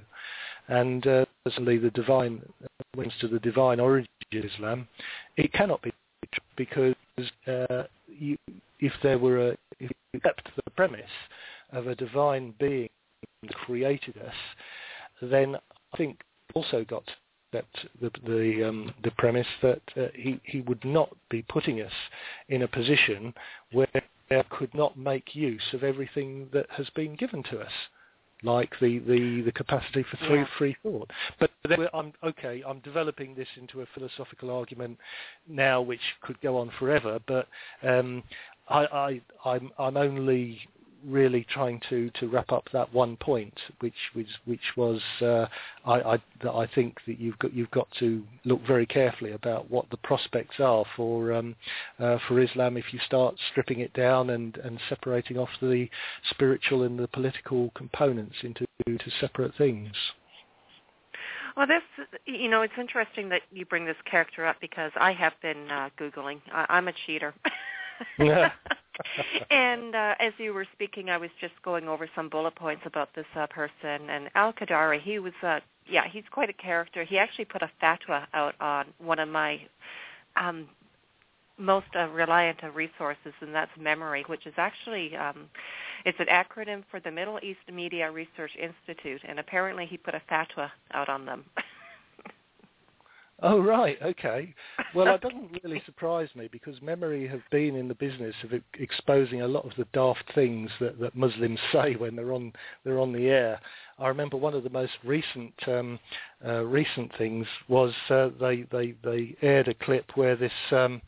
And uh, certainly the divine, when it comes to the divine origin of Islam, it cannot be true because uh, you, if there were a, if you accept the premise of a divine being that created us, then I think also got that the the, um, the premise that uh, he he would not be putting us in a position where we could not make use of everything that has been given to us, like the, the, the capacity for free, yeah. free thought. But then I'm okay. I'm developing this into a philosophical argument now, which could go on forever. But um, I, I, I'm, I'm only really trying to, to wrap up that one point, which which which was uh, I, I that I think that you've got you've got to look very carefully about what the prospects are for um, uh, for Islam if you start stripping it down and, and separating off the spiritual and the political components into into separate things. Well, this, you know, it's interesting that you bring this character up because I have been uh, Googling. I, I'm a cheater. Yeah. And uh, as you were speaking, I was just going over some bullet points about this uh, person. And Al-Qadari, he was, uh, yeah, he's quite a character. He actually put a fatwa out on one of my um, most uh, reliant resources, and that's MEMORY, which is actually, um, it's an acronym for the Middle East Media Research Institute, and apparently he put a fatwa out on them. Oh, right, okay. Well, that doesn't really surprise me because MEMORY have been in the business of exposing a lot of the daft things that, that Muslims say when they're on they're on the air. I remember one of the most recent um, uh, recent things was uh, they, they, they aired a clip where this, um,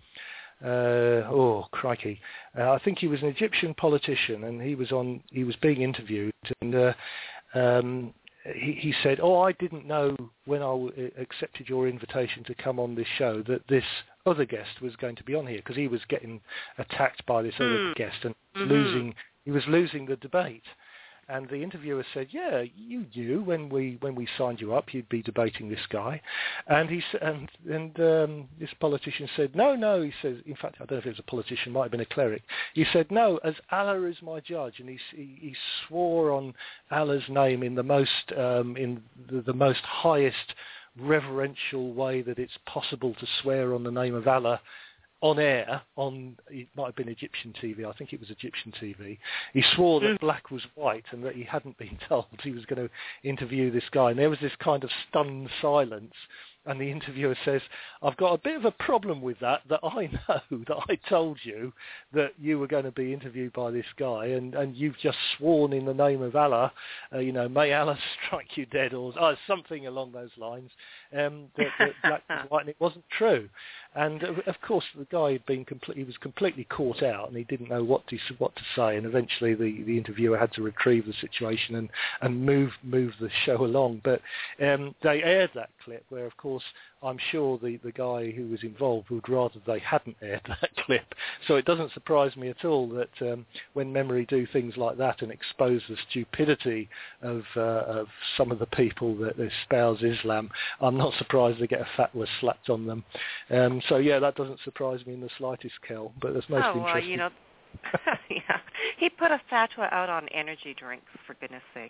uh, oh, crikey, uh, I think he was an Egyptian politician and he was on he was being interviewed and uh, um, He, he said, oh, I didn't know when I w- accepted your invitation to come on this show that this other guest was going to be on here because he was getting attacked by this mm. other guest and mm-hmm. losing. He was losing the debate. And the interviewer said, yeah, you knew when we when we signed you up you'd be debating this guy. And he and, and um, this politician said, no, no, he says, in fact, I don't know if it was a politician, might have been a cleric. He said, no, as Allah is my judge. And he, he, he swore on Allah's name in the most, um, in the, the most highest reverential way that it's possible to swear on the name of Allah on air, on it might have been Egyptian T V, I think it was Egyptian T V, he swore that black was white and that he hadn't been told he was going to interview this guy. And there was this kind of stunned silence. And the interviewer says, I've got a bit of a problem with that, that I know that I told you that you were going to be interviewed by this guy and, and you've just sworn in the name of Allah, uh, you know, may Allah strike you dead or oh, something along those lines, um, that, that black was white, and it wasn't true. And, uh, of course, the guy had been complete, he was completely caught out and he didn't know what to, what to say. And eventually the, the interviewer had to retrieve the situation and, and move, move the show along. But um, they aired that clip where, of course, I'm sure the, the guy who was involved would rather they hadn't aired that clip. So it doesn't surprise me at all that um, when MEMORY do things like that and expose the stupidity of, uh, of some of the people that espouse Islam, I'm not surprised they get a fatwa slapped on them. Um, so, yeah, that doesn't surprise me in the slightest, Kel, but that's most oh, well, interesting. You know, yeah. He put a fatwa out on energy drinks, for goodness sake.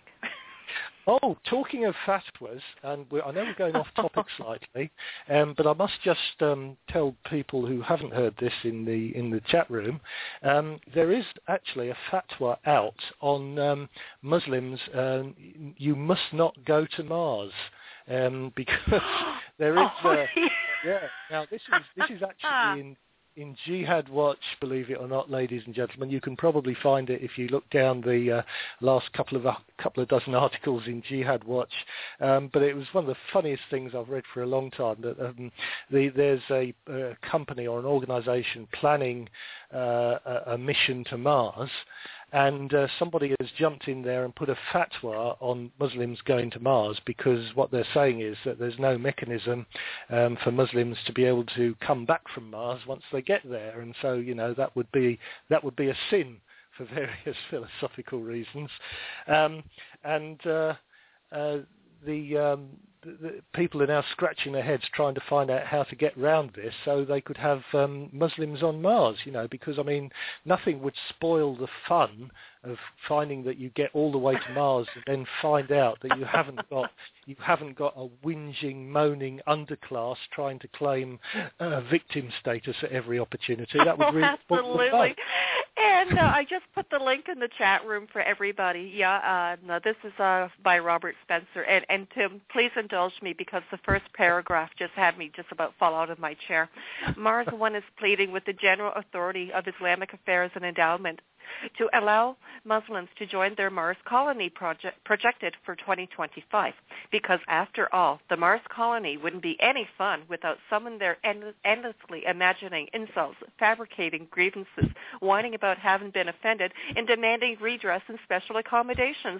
Oh, talking of fatwas, and we're, I know we're going off topic slightly, um, but I must just um, tell people who haven't heard this in the in the chat room, um, there is actually a fatwa out on um, Muslims. Um, you must not go to Mars um, because there is. Uh, yeah. Now this is this is actually in. In Jihad Watch, believe it or not, ladies and gentlemen, you can probably find it if you look down the uh, last couple of uh, couple of dozen articles in Jihad Watch. Um, but it was one of the funniest things I've read for a long time. That um, the, there's a, a company or an organisation planning uh, a, a mission to Mars. And uh, somebody has jumped in there and put a fatwa on Muslims going to Mars because what they're saying is that there's no mechanism um, for Muslims to be able to come back from Mars once they get there. And so, you know, that would be that would be a sin for various philosophical reasons. Um, and uh, uh, the um, the, the people are now scratching their heads trying to find out how to get round this so they could have um, Muslims on Mars, you know, because, I mean, nothing would spoil the fun of finding that you get all the way to Mars and then find out that you haven't got you haven't got a whinging, moaning underclass trying to claim uh, victim status at every opportunity. That would really spoil the fun. And uh, I just put the link in the chat room for everybody. Yeah, uh, no, this is uh, by Robert Spencer. And, and Tim, please indulge me because the first paragraph just had me just about fall out of my chair. Mars One is pleading with the General Authority of Islamic Affairs and Endowment to allow Muslims to join their Mars colony project projected for twenty twenty-five. Because after all, the Mars colony wouldn't be any fun without someone there end- endlessly imagining insults, fabricating grievances, whining about having been offended, and demanding redress and special accommodations.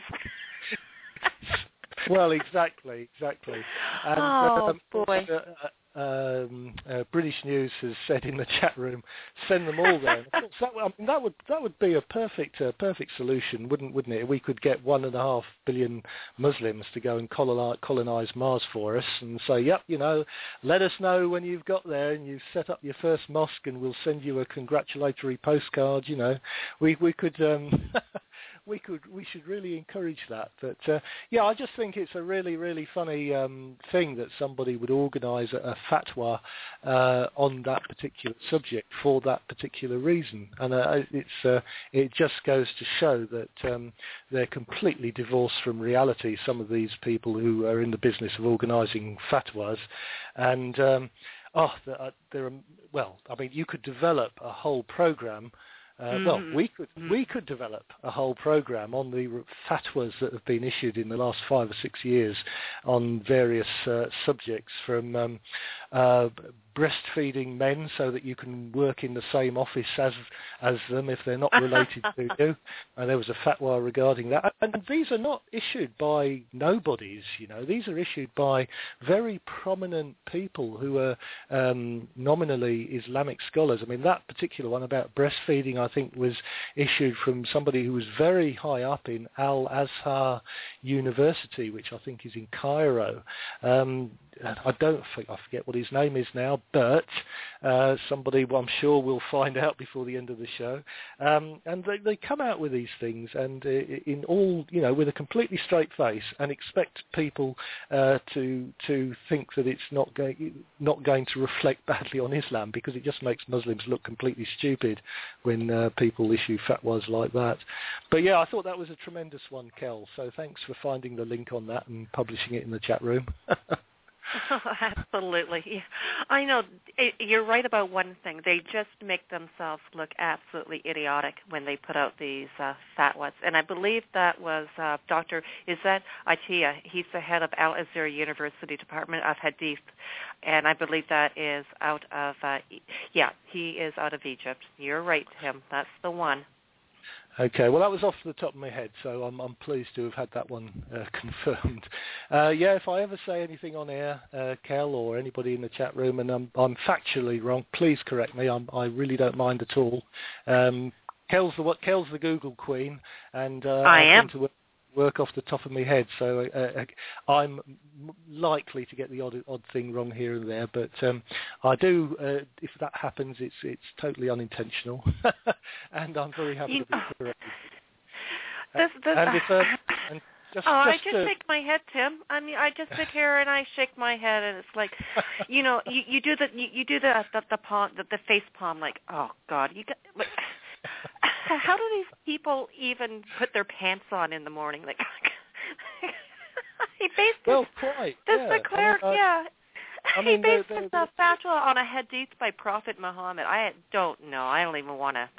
Well, exactly, exactly. And, oh, um, boy. Uh, Um, uh, British News has said in the chat room, send them all there. Of course, that, I mean, that would that would be a perfect uh, perfect solution, wouldn't wouldn't it? We could get one and a half billion Muslims to go and colonize, colonize Mars for us, and say, yep, you know, let us know when you've got there and you've set up your first mosque, and we'll send you a congratulatory postcard. You know, we we could. Um, We could, we should really encourage that. But uh, yeah, I just think it's a really, really funny um, thing that somebody would organise a, a fatwa uh, on that particular subject for that particular reason, and uh, it's uh, it just goes to show that um, they're completely divorced from reality. Some of these people who are in the business of organising fatwas, and um, oh, there are, there are well, I mean, you could develop a whole programme. Uh, mm-hmm. Well, we could mm-hmm. we could develop a whole program on the fatwas that have been issued in the last five or six years on various uh, subjects, from um, uh, breastfeeding men so that you can work in the same office as as them if they're not related to you. And there was a fatwa regarding that. And these are not issued by nobodies, you know. These are issued by very prominent people who are um, nominally Islamic scholars. I mean, that particular one about breastfeeding, I think, was issued from somebody who was very high up in Al-Azhar University, which I think is in Cairo. Um, I don't think, I forget what his name is now, but uh, somebody well, I'm sure will find out before the end of the show. Um, and they, they come out with these things and uh, in all, you know, with a completely straight face, and expect people uh, to to think that it's not going not going to reflect badly on Islam, because it just makes Muslims look completely stupid when uh, people issue fatwas like that. But yeah, I thought that was a tremendous one, Kel. So thanks for finding the link on that and publishing it in the chat room. Oh, absolutely. Yeah. I know. It, you're right about one thing. They just make themselves look absolutely idiotic when they put out these uh, fatwas. And I believe that was uh, Doctor Izzet Atiya. He's the head of Al-Azhar University Department of Hadith. And I believe that is out of, uh, yeah, he is out of Egypt. You're right, Tim. That's the one. Okay, well, that was off the top of my head, so I'm, I'm pleased to have had that one uh, confirmed. Uh, yeah, if I ever say anything on air, uh, Kel, or anybody in the chat room, and I'm, I'm factually wrong, please correct me. I'm, I really don't mind at all. Um, Kel's the what? Kel's the Google queen, and uh, I, I am. tend to work, work off the top of my head, so uh, I'm likely to get the odd, odd thing wrong here and there, but um, I do. Uh, if that happens, it's it's totally unintentional, and I'm very happy to be corrected. This, this, and if, uh, and just, oh, just I just to, shake my head, Tim. I mean, I just sit here and I shake my head, and it's like, you know, you, you do the you, you do the the the, palm, the the face palm, like, oh God, you got. Like, how do these people even put their pants on in the morning? Like, he basically well, quite. This yeah. declared, I mean, I, yeah. I mean, he based the, the, his uh, fatwa on a hadith by Prophet Muhammad. I don't know. I don't even want to.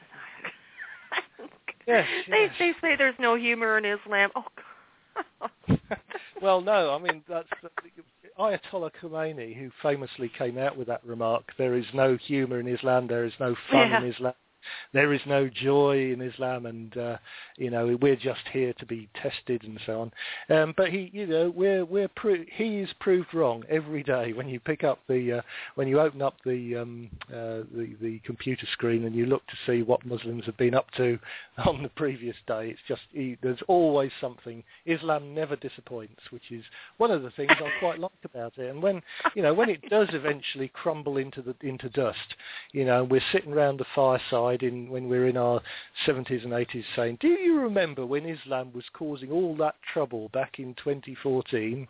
yes, they yes. they say there's no humor in Islam. Oh God. Well, no. I mean, that's uh, Ayatollah Khomeini, who famously came out with that remark. There is no humor in Islam. There is no fun yeah. in Islam. there is no joy in Islam, and uh, you know we're just here to be tested and so on. Um, but he, you know, we're we're pro- he is proved wrong every day when you pick up the uh, when you open up the, um, uh, the the computer screen and you look to see what Muslims have been up to on the previous day. It's just he, there's always something. Islam never disappoints, which is one of the things I quite like about it. And when you know when it does eventually crumble into the into dust, you know, we're sitting around the fireside in when we're in our seventies and eighties saying, do you remember when Islam was causing all that trouble back in twenty fourteen?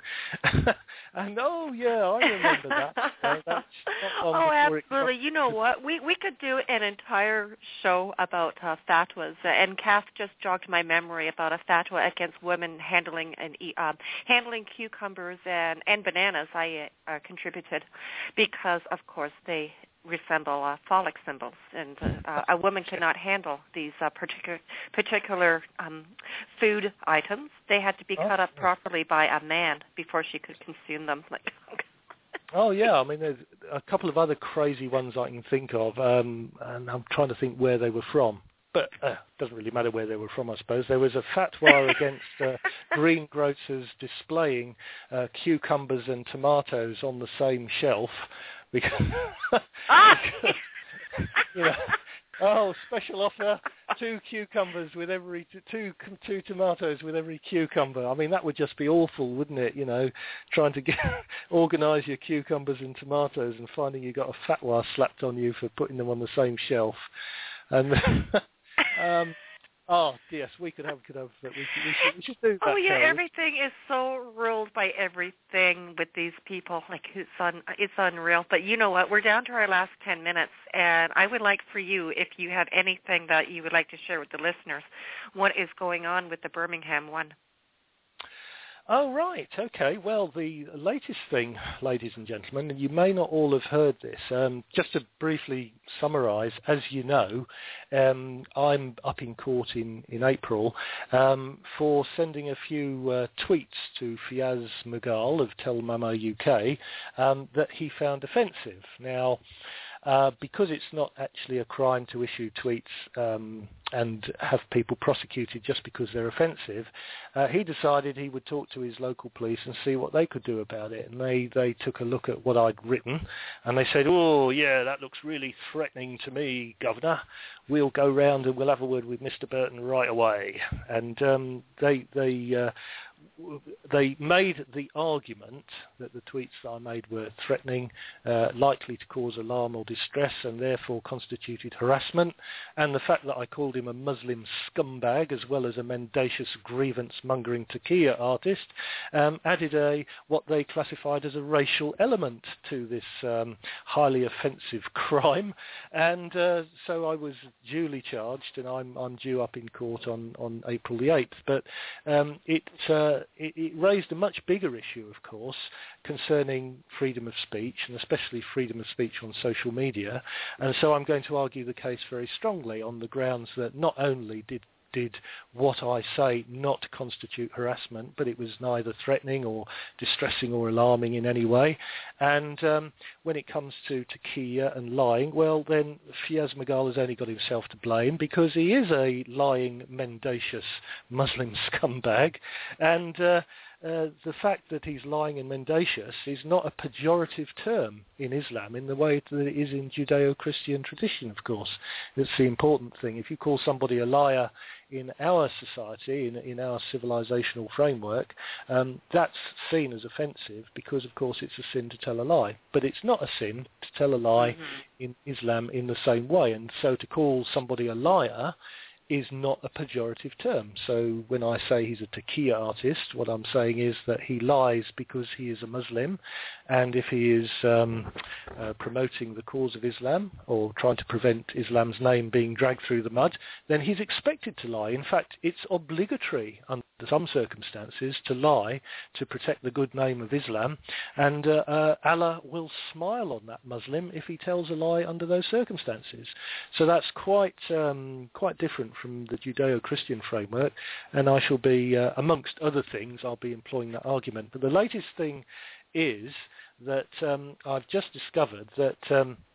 And oh yeah, I remember that. Uh, that's oh, absolutely. You know what? We we could do an entire show about uh, fatwas, uh, and Kath just jogged my memory about a fatwa against women handling and uh, handling cucumbers and, and bananas. I uh, contributed because, of course, they resemble uh, phallic symbols, and uh, a woman cannot handle these uh, particular particular um, food items. They had to be oh, cut up properly by a man before she could consume them. Like, oh yeah, I mean, there's a couple of other crazy ones I can think of, um, and I'm trying to think where they were from. But it uh, doesn't really matter where they were from, I suppose. There was a fatwa against uh, greengrocers displaying uh, cucumbers and tomatoes on the same shelf. Because, ah! because you know, oh, special offer, two cucumbers with every, two two tomatoes with every cucumber. I mean, that would just be awful, wouldn't it? You know, trying to get organise your cucumbers and tomatoes and finding you got a fatwa slapped on you for putting them on the same shelf. And um, oh yes, we could have, could have, we, we, should, we should do that. Oh yeah, Carol. Everything is so ruled by everything with these people. Like it's un, it's unreal. But you know what? We're down to our last ten minutes, and I would like for you, if you have anything that you would like to share with the listeners, what is going on with the Birmingham one? Oh, right. Okay. Well, the latest thing, ladies and gentlemen, and you may not all have heard this, um, just to briefly summarise, as you know, um, I'm up in court in, in April um, for sending a few uh, tweets to Fiaz Mughal of Tel Mama U K um, that he found offensive. Now, Uh, because it's not actually a crime to issue tweets um, and have people prosecuted just because they're offensive, uh, he decided he would talk to his local police and see what they could do about it. And they, they took a look at what I'd written, and they said, oh, yeah, that looks really threatening to me, Governor. We'll go round and we'll have a word with Mister Burton right away. And um, they... they uh, They made the argument that the tweets that I made were threatening, uh, likely to cause alarm or distress, and therefore constituted harassment. And the fact that I called him a Muslim scumbag, as well as a mendacious grievance-mongering taqiyya artist, um, added a what they classified as a racial element to this um, highly offensive crime. And uh, so I was duly charged, and I'm, I'm due up in court on, on April the eighth. But um, it... Uh, It, it raised a much bigger issue, of course, concerning freedom of speech, and especially freedom of speech on social media. And so I'm going to argue the case very strongly on the grounds that not only did did what I say not constitute harassment, but it was neither threatening or distressing or alarming in any way. And um, when it comes to taqiyya and lying, well, then Fiaz Mughal has only got himself to blame, because he is a lying, mendacious Muslim scumbag. And uh, uh, the fact that he's lying and mendacious is not a pejorative term in Islam in the way that it is in Judeo-Christian tradition, of course. It's the important thing. If you call somebody a liar in our society, in, in our civilizational framework, um, that's seen as offensive because, of course, it's a sin to tell a lie. But it's not a sin to tell a lie mm-hmm. in Islam in the same way. And so to call somebody a liar is not a pejorative term. So when I say he's a taqiyya artist, what I'm saying is that he lies because he is a Muslim, and if he is um, uh, promoting the cause of Islam or trying to prevent Islam's name being dragged through the mud, then he's expected to lie. In fact, it's obligatory under some circumstances to lie to protect the good name of Islam, and uh, uh, Allah will smile on that Muslim if he tells a lie under those circumstances. So that's quite um, quite different from the Judeo-Christian framework, and I shall be, uh, amongst other things, I'll be employing that argument. But the latest thing is that um, I've just discovered that um,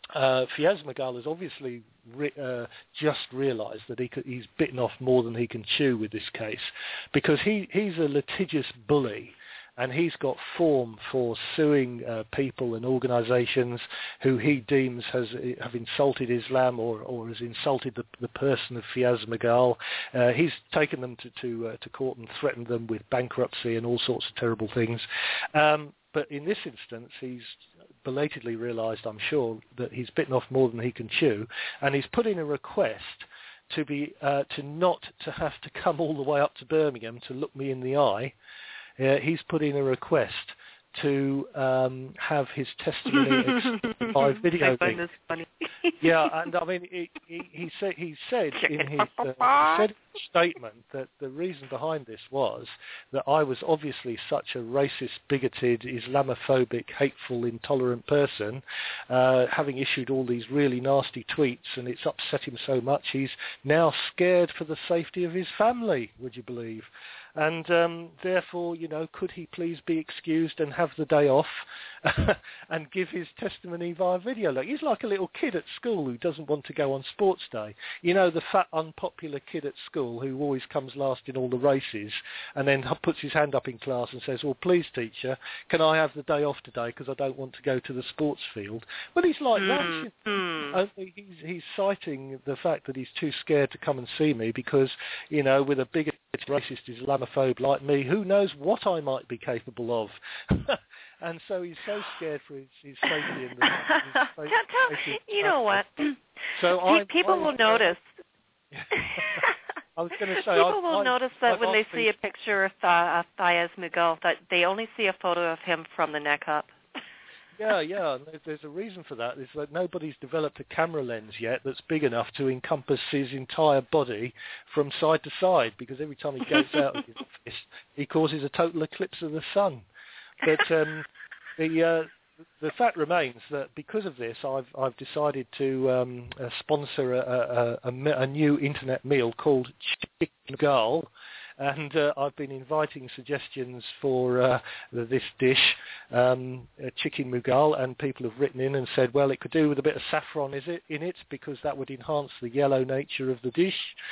uh, Fiaz Magal has obviously re- uh, just realised that he could, he's bitten off more than he can chew with this case, because he, he's a litigious bully. And he's got form for suing uh, people and organisations who he deems has have insulted Islam or, or has insulted the, the person of Fiaz Magal. Uh, he's taken them to to, uh, to court and threatened them with bankruptcy and all sorts of terrible things. Um, but in this instance, he's belatedly realised, I'm sure, that he's bitten off more than he can chew, and he's put in a request to be uh, to not to have to come all the way up to Birmingham to look me in the eye. Uh, he's put in a request to um, have his testimony extended by video link. Yeah, and I mean, he, he, he said he said in his uh, he said in his statement that the reason behind this was that I was obviously such a racist, bigoted, Islamophobic, hateful, intolerant person, uh, having issued all these really nasty tweets, and it's upset him so much he's now scared for the safety of his family. Would you believe? And um, therefore, you know, could he please be excused and have the day off and give his testimony via video? Like, he's like a little kid at school who doesn't want to go on sports day. You know, the fat, unpopular kid at school who always comes last in all the races and then puts his hand up in class and says, well, please, teacher, can I have the day off today because I don't want to go to the sports field? Well, he's like mm. that. Mm. He's, he's citing the fact that he's too scared to come and see me because, you know, with a bigger racist Islamophobe like me, who knows what I might be capable of. And so he's so scared for his, his safety. And the, his safety you know what? So Pe- I, people I, will I, notice. I was going to say, people I, will I, notice that I've when they see a picture of Th- Fiaz Magal, that they only see a photo of him from the neck up. Yeah, yeah. And there's a reason for that. Is that nobody's developed a camera lens yet that's big enough to encompass his entire body from side to side. Because every time he goes out of his office, he causes a total eclipse of the sun. But um, the uh, the fact remains that because of this, I've I've decided to um, uh, sponsor a, a, a, a new internet meal called Chicken Magal. And uh, I've been inviting suggestions for uh, this dish, um, chicken mughal, and people have written in and said, well, it could do with a bit of saffron is it, in it because that would enhance the yellow nature of the dish,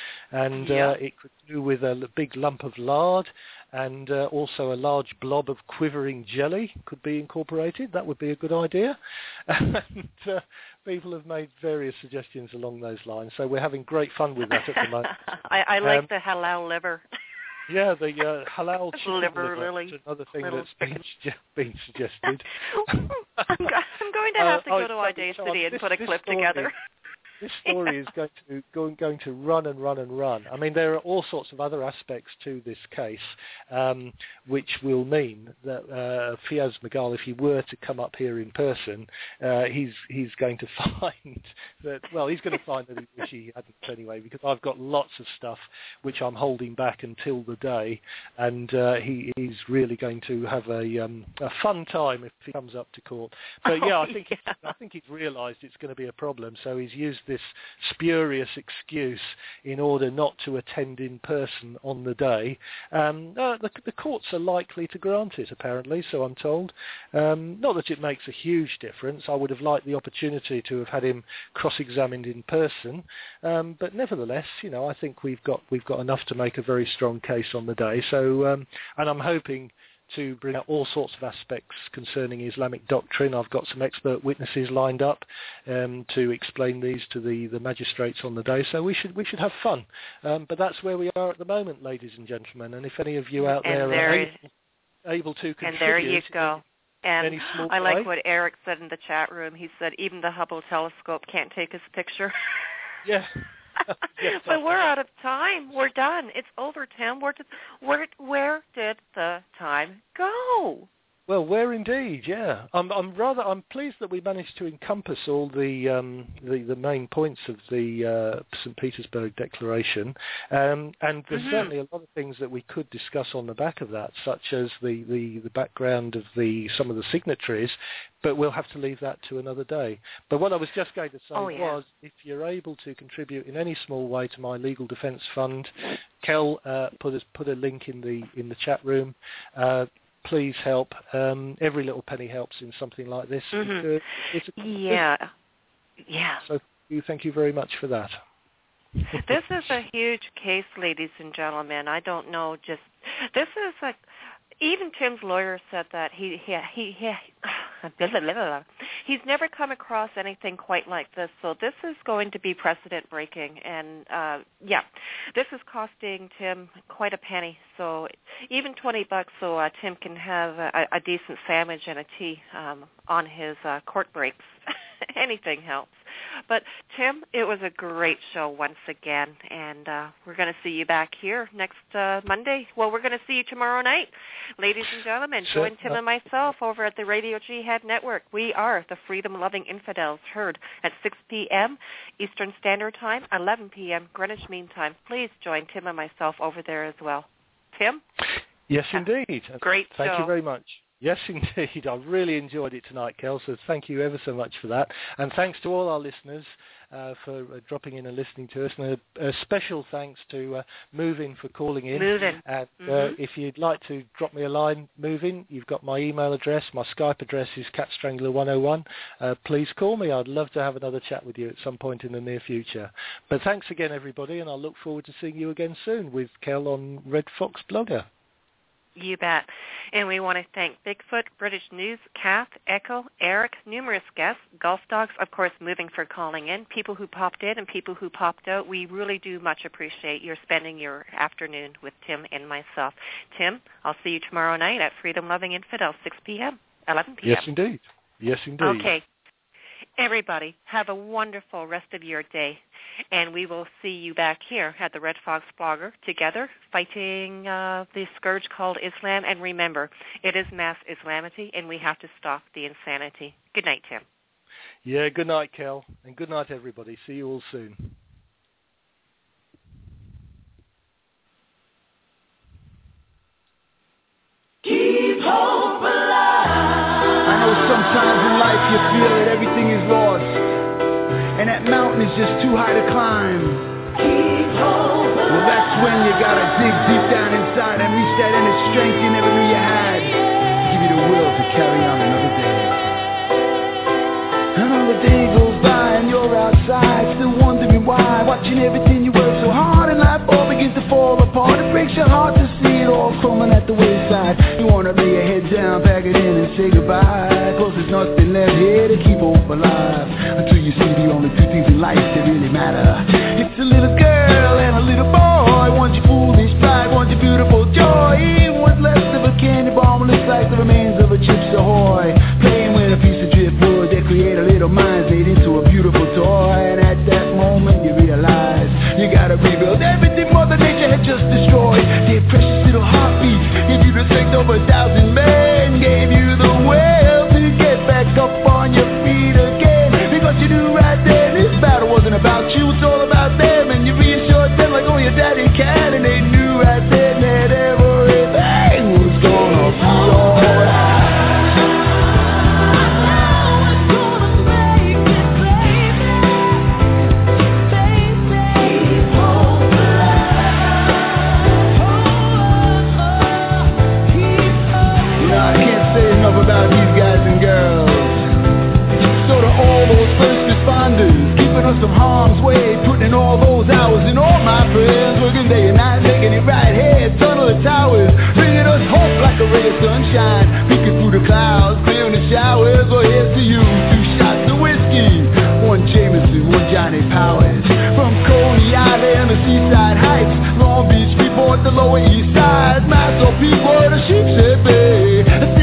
and yeah. uh, it could do with a big lump of lard, and uh, also a large blob of quivering jelly could be incorporated. That would be a good idea. And uh, people have made various suggestions along those lines, so we're having great fun with that at the moment. I, I like um, the halal liver. Yeah, the uh, halal chicken liver, liver lily, is another thing little that's been, been suggested. I'm, go- I'm going to have to uh, go to oh, Audacity and this, put a this clip story, together. This story is going to going, going to run and run and run. I mean, there are all sorts of other aspects to this case, um, which will mean that uh, Fiaz Magal, if he were to come up here in person, uh, he's he's going to find that well, he's going to find that he wish he hadn't anyway, because I've got lots of stuff which I'm holding back until the day, and uh, he he's really going to have a um, a fun time if he comes up to court. But yeah, I think yeah. I think he's realised it's going to be a problem, so he's used this spurious excuse in order not to attend in person on the day. Um, uh, the, the courts are likely to grant it, apparently, so I'm told. Um, not that it makes a huge difference. I would have liked the opportunity to have had him cross-examined in person, um, but nevertheless, you know, I think we've got we've got enough to make a very strong case on the day. So, um, and I'm hoping to bring out all sorts of aspects concerning Islamic doctrine. I've got some expert witnesses lined up um, to explain these to the, the magistrates on the day. So we should we should have fun. Um, but that's where we are at the moment, ladies and gentlemen. And if any of you out there, there are is, able, able to contribute, and there you go. And any small I like way, what Eric said in the chat room. He said even the Hubble telescope can't take his picture. Yeah. Yes, but we're out of time. We're done. It's over, Tim. Where did, where, where did the time go? Well, where indeed, yeah. I'm, I'm rather, I'm pleased that we managed to encompass all the um, the, the main points of the uh, Saint Petersburg Declaration, um, and there's mm-hmm. certainly a lot of things that we could discuss on the back of that, such as the, the, the background of the some of the signatories. But we'll have to leave that to another day. But what I was just going to say oh, yeah. was, if you're able to contribute in any small way to my legal defence fund, Kel uh, put a, put a link in the in the chat room. Uh, Please help. Um, every little penny helps in something like this. Mm-hmm. It's a, yeah. Yeah. So thank you very much for that. This is a huge case, ladies and gentlemen. I don't know, just, this is like, even Tim's lawyer said that he, he, he, he blah, blah, blah, blah. he's never come across anything quite like this. So this is going to be precedent breaking. And, uh, yeah, this is costing Tim quite a penny. So even twenty bucks so uh, Tim can have a, a decent sandwich and a tea um, on his uh, court breaks. Anything helps. But, Tim, it was a great show once again, and uh, we're going to see you back here next uh, Monday. Well, we're going to see you tomorrow night. Ladies and gentlemen, sure. join Tim and myself over at the Radio Jihad Network. We are the Freedom-Loving Infidels, heard at six p.m. Eastern Standard Time, eleven p.m. Greenwich Mean Time. Please join Tim and myself over there as well. Tim? Yes, indeed. Great Thank show. you very much. Yes, indeed. I really enjoyed it tonight, Kel, so thank you ever so much for that. And thanks to all our listeners uh, for uh, dropping in and listening to us. And a, a special thanks to uh, Move-In for calling in. Move-In. And uh, mm-hmm. if you'd like to drop me a line, Move-In, you've got my email address. My Skype address is cat strangler one oh one. Uh, please call me. I'd love to have another chat with you at some point in the near future. But thanks again, everybody, and I look forward to seeing you again soon with Kel on Red Fox Blogger. You bet. And we want to thank Bigfoot, British News, Kath, Echo, Eric, numerous guests, Golf Dogs, of course, Moving for calling in, people who popped in and people who popped out. We really do much appreciate your spending your afternoon with Tim and myself. Tim, I'll see you tomorrow night at Freedom Loving Infidel, six p.m., eleven p.m. Yes, indeed. Yes, indeed. Okay. Everybody, have a wonderful rest of your day. And we will see you back here at the Red Fox Blogger together fighting uh, the scourge called Islam. And remember, it is mass Islamity, and we have to stop the insanity. Good night, Tim. Yeah, good night, Kel. And good night, everybody. See you all soon. Keep hope alive. I know sometimes in life you feel that everything is lost, and that mountain is just too high to climb. Keep hope alive. Well, that's when you gotta dig deep down inside and reach that inner strength you never knew you had, to give you the will to carry on another day. Another day goes by and you're outside, still wondering why, watching everything you work so hard and life all begins to fall apart. It breaks your heart to see it all crumbling at the wayside. You wanna lay your head down, pack it in and say goodbye, cause there's nothing left here to keep hope alive, until you see the only two things in life that really matter. It's a little girl and a little boy, one's your foolish pride, one's your beautiful joy. What's left of a candy bomb looks like the remains of a Chips Ahoy, playing with a piece of driftwood that create a little mind made into a beautiful toy. And at that moment you realize you gotta rebuild everything Mother Nature had just destroyed. Their precious little heartbeat gave you the strength of a thousand men, gave you the will to get back up on your feet again, because you knew right then this battle wasn't about you, it's all about them. And you reassured them like only your daddy can, and they knew right then that everything was gonna be alright. About these guys and girls, so to all those first responders, keeping us from harm's way, putting in all those hours and all my prayers, working day and night, making it right here, tunnel of towers, bringing us hope like a ray of sunshine, peeking through the clouds, clearing the showers. Well, here's to you, two shots of whiskey, one Jameson, one Johnny Powers, from Coney Island to Seaside Heights, Long Beach, Freeport, the Lower East Side, Mass people, the Sheepshead Bay.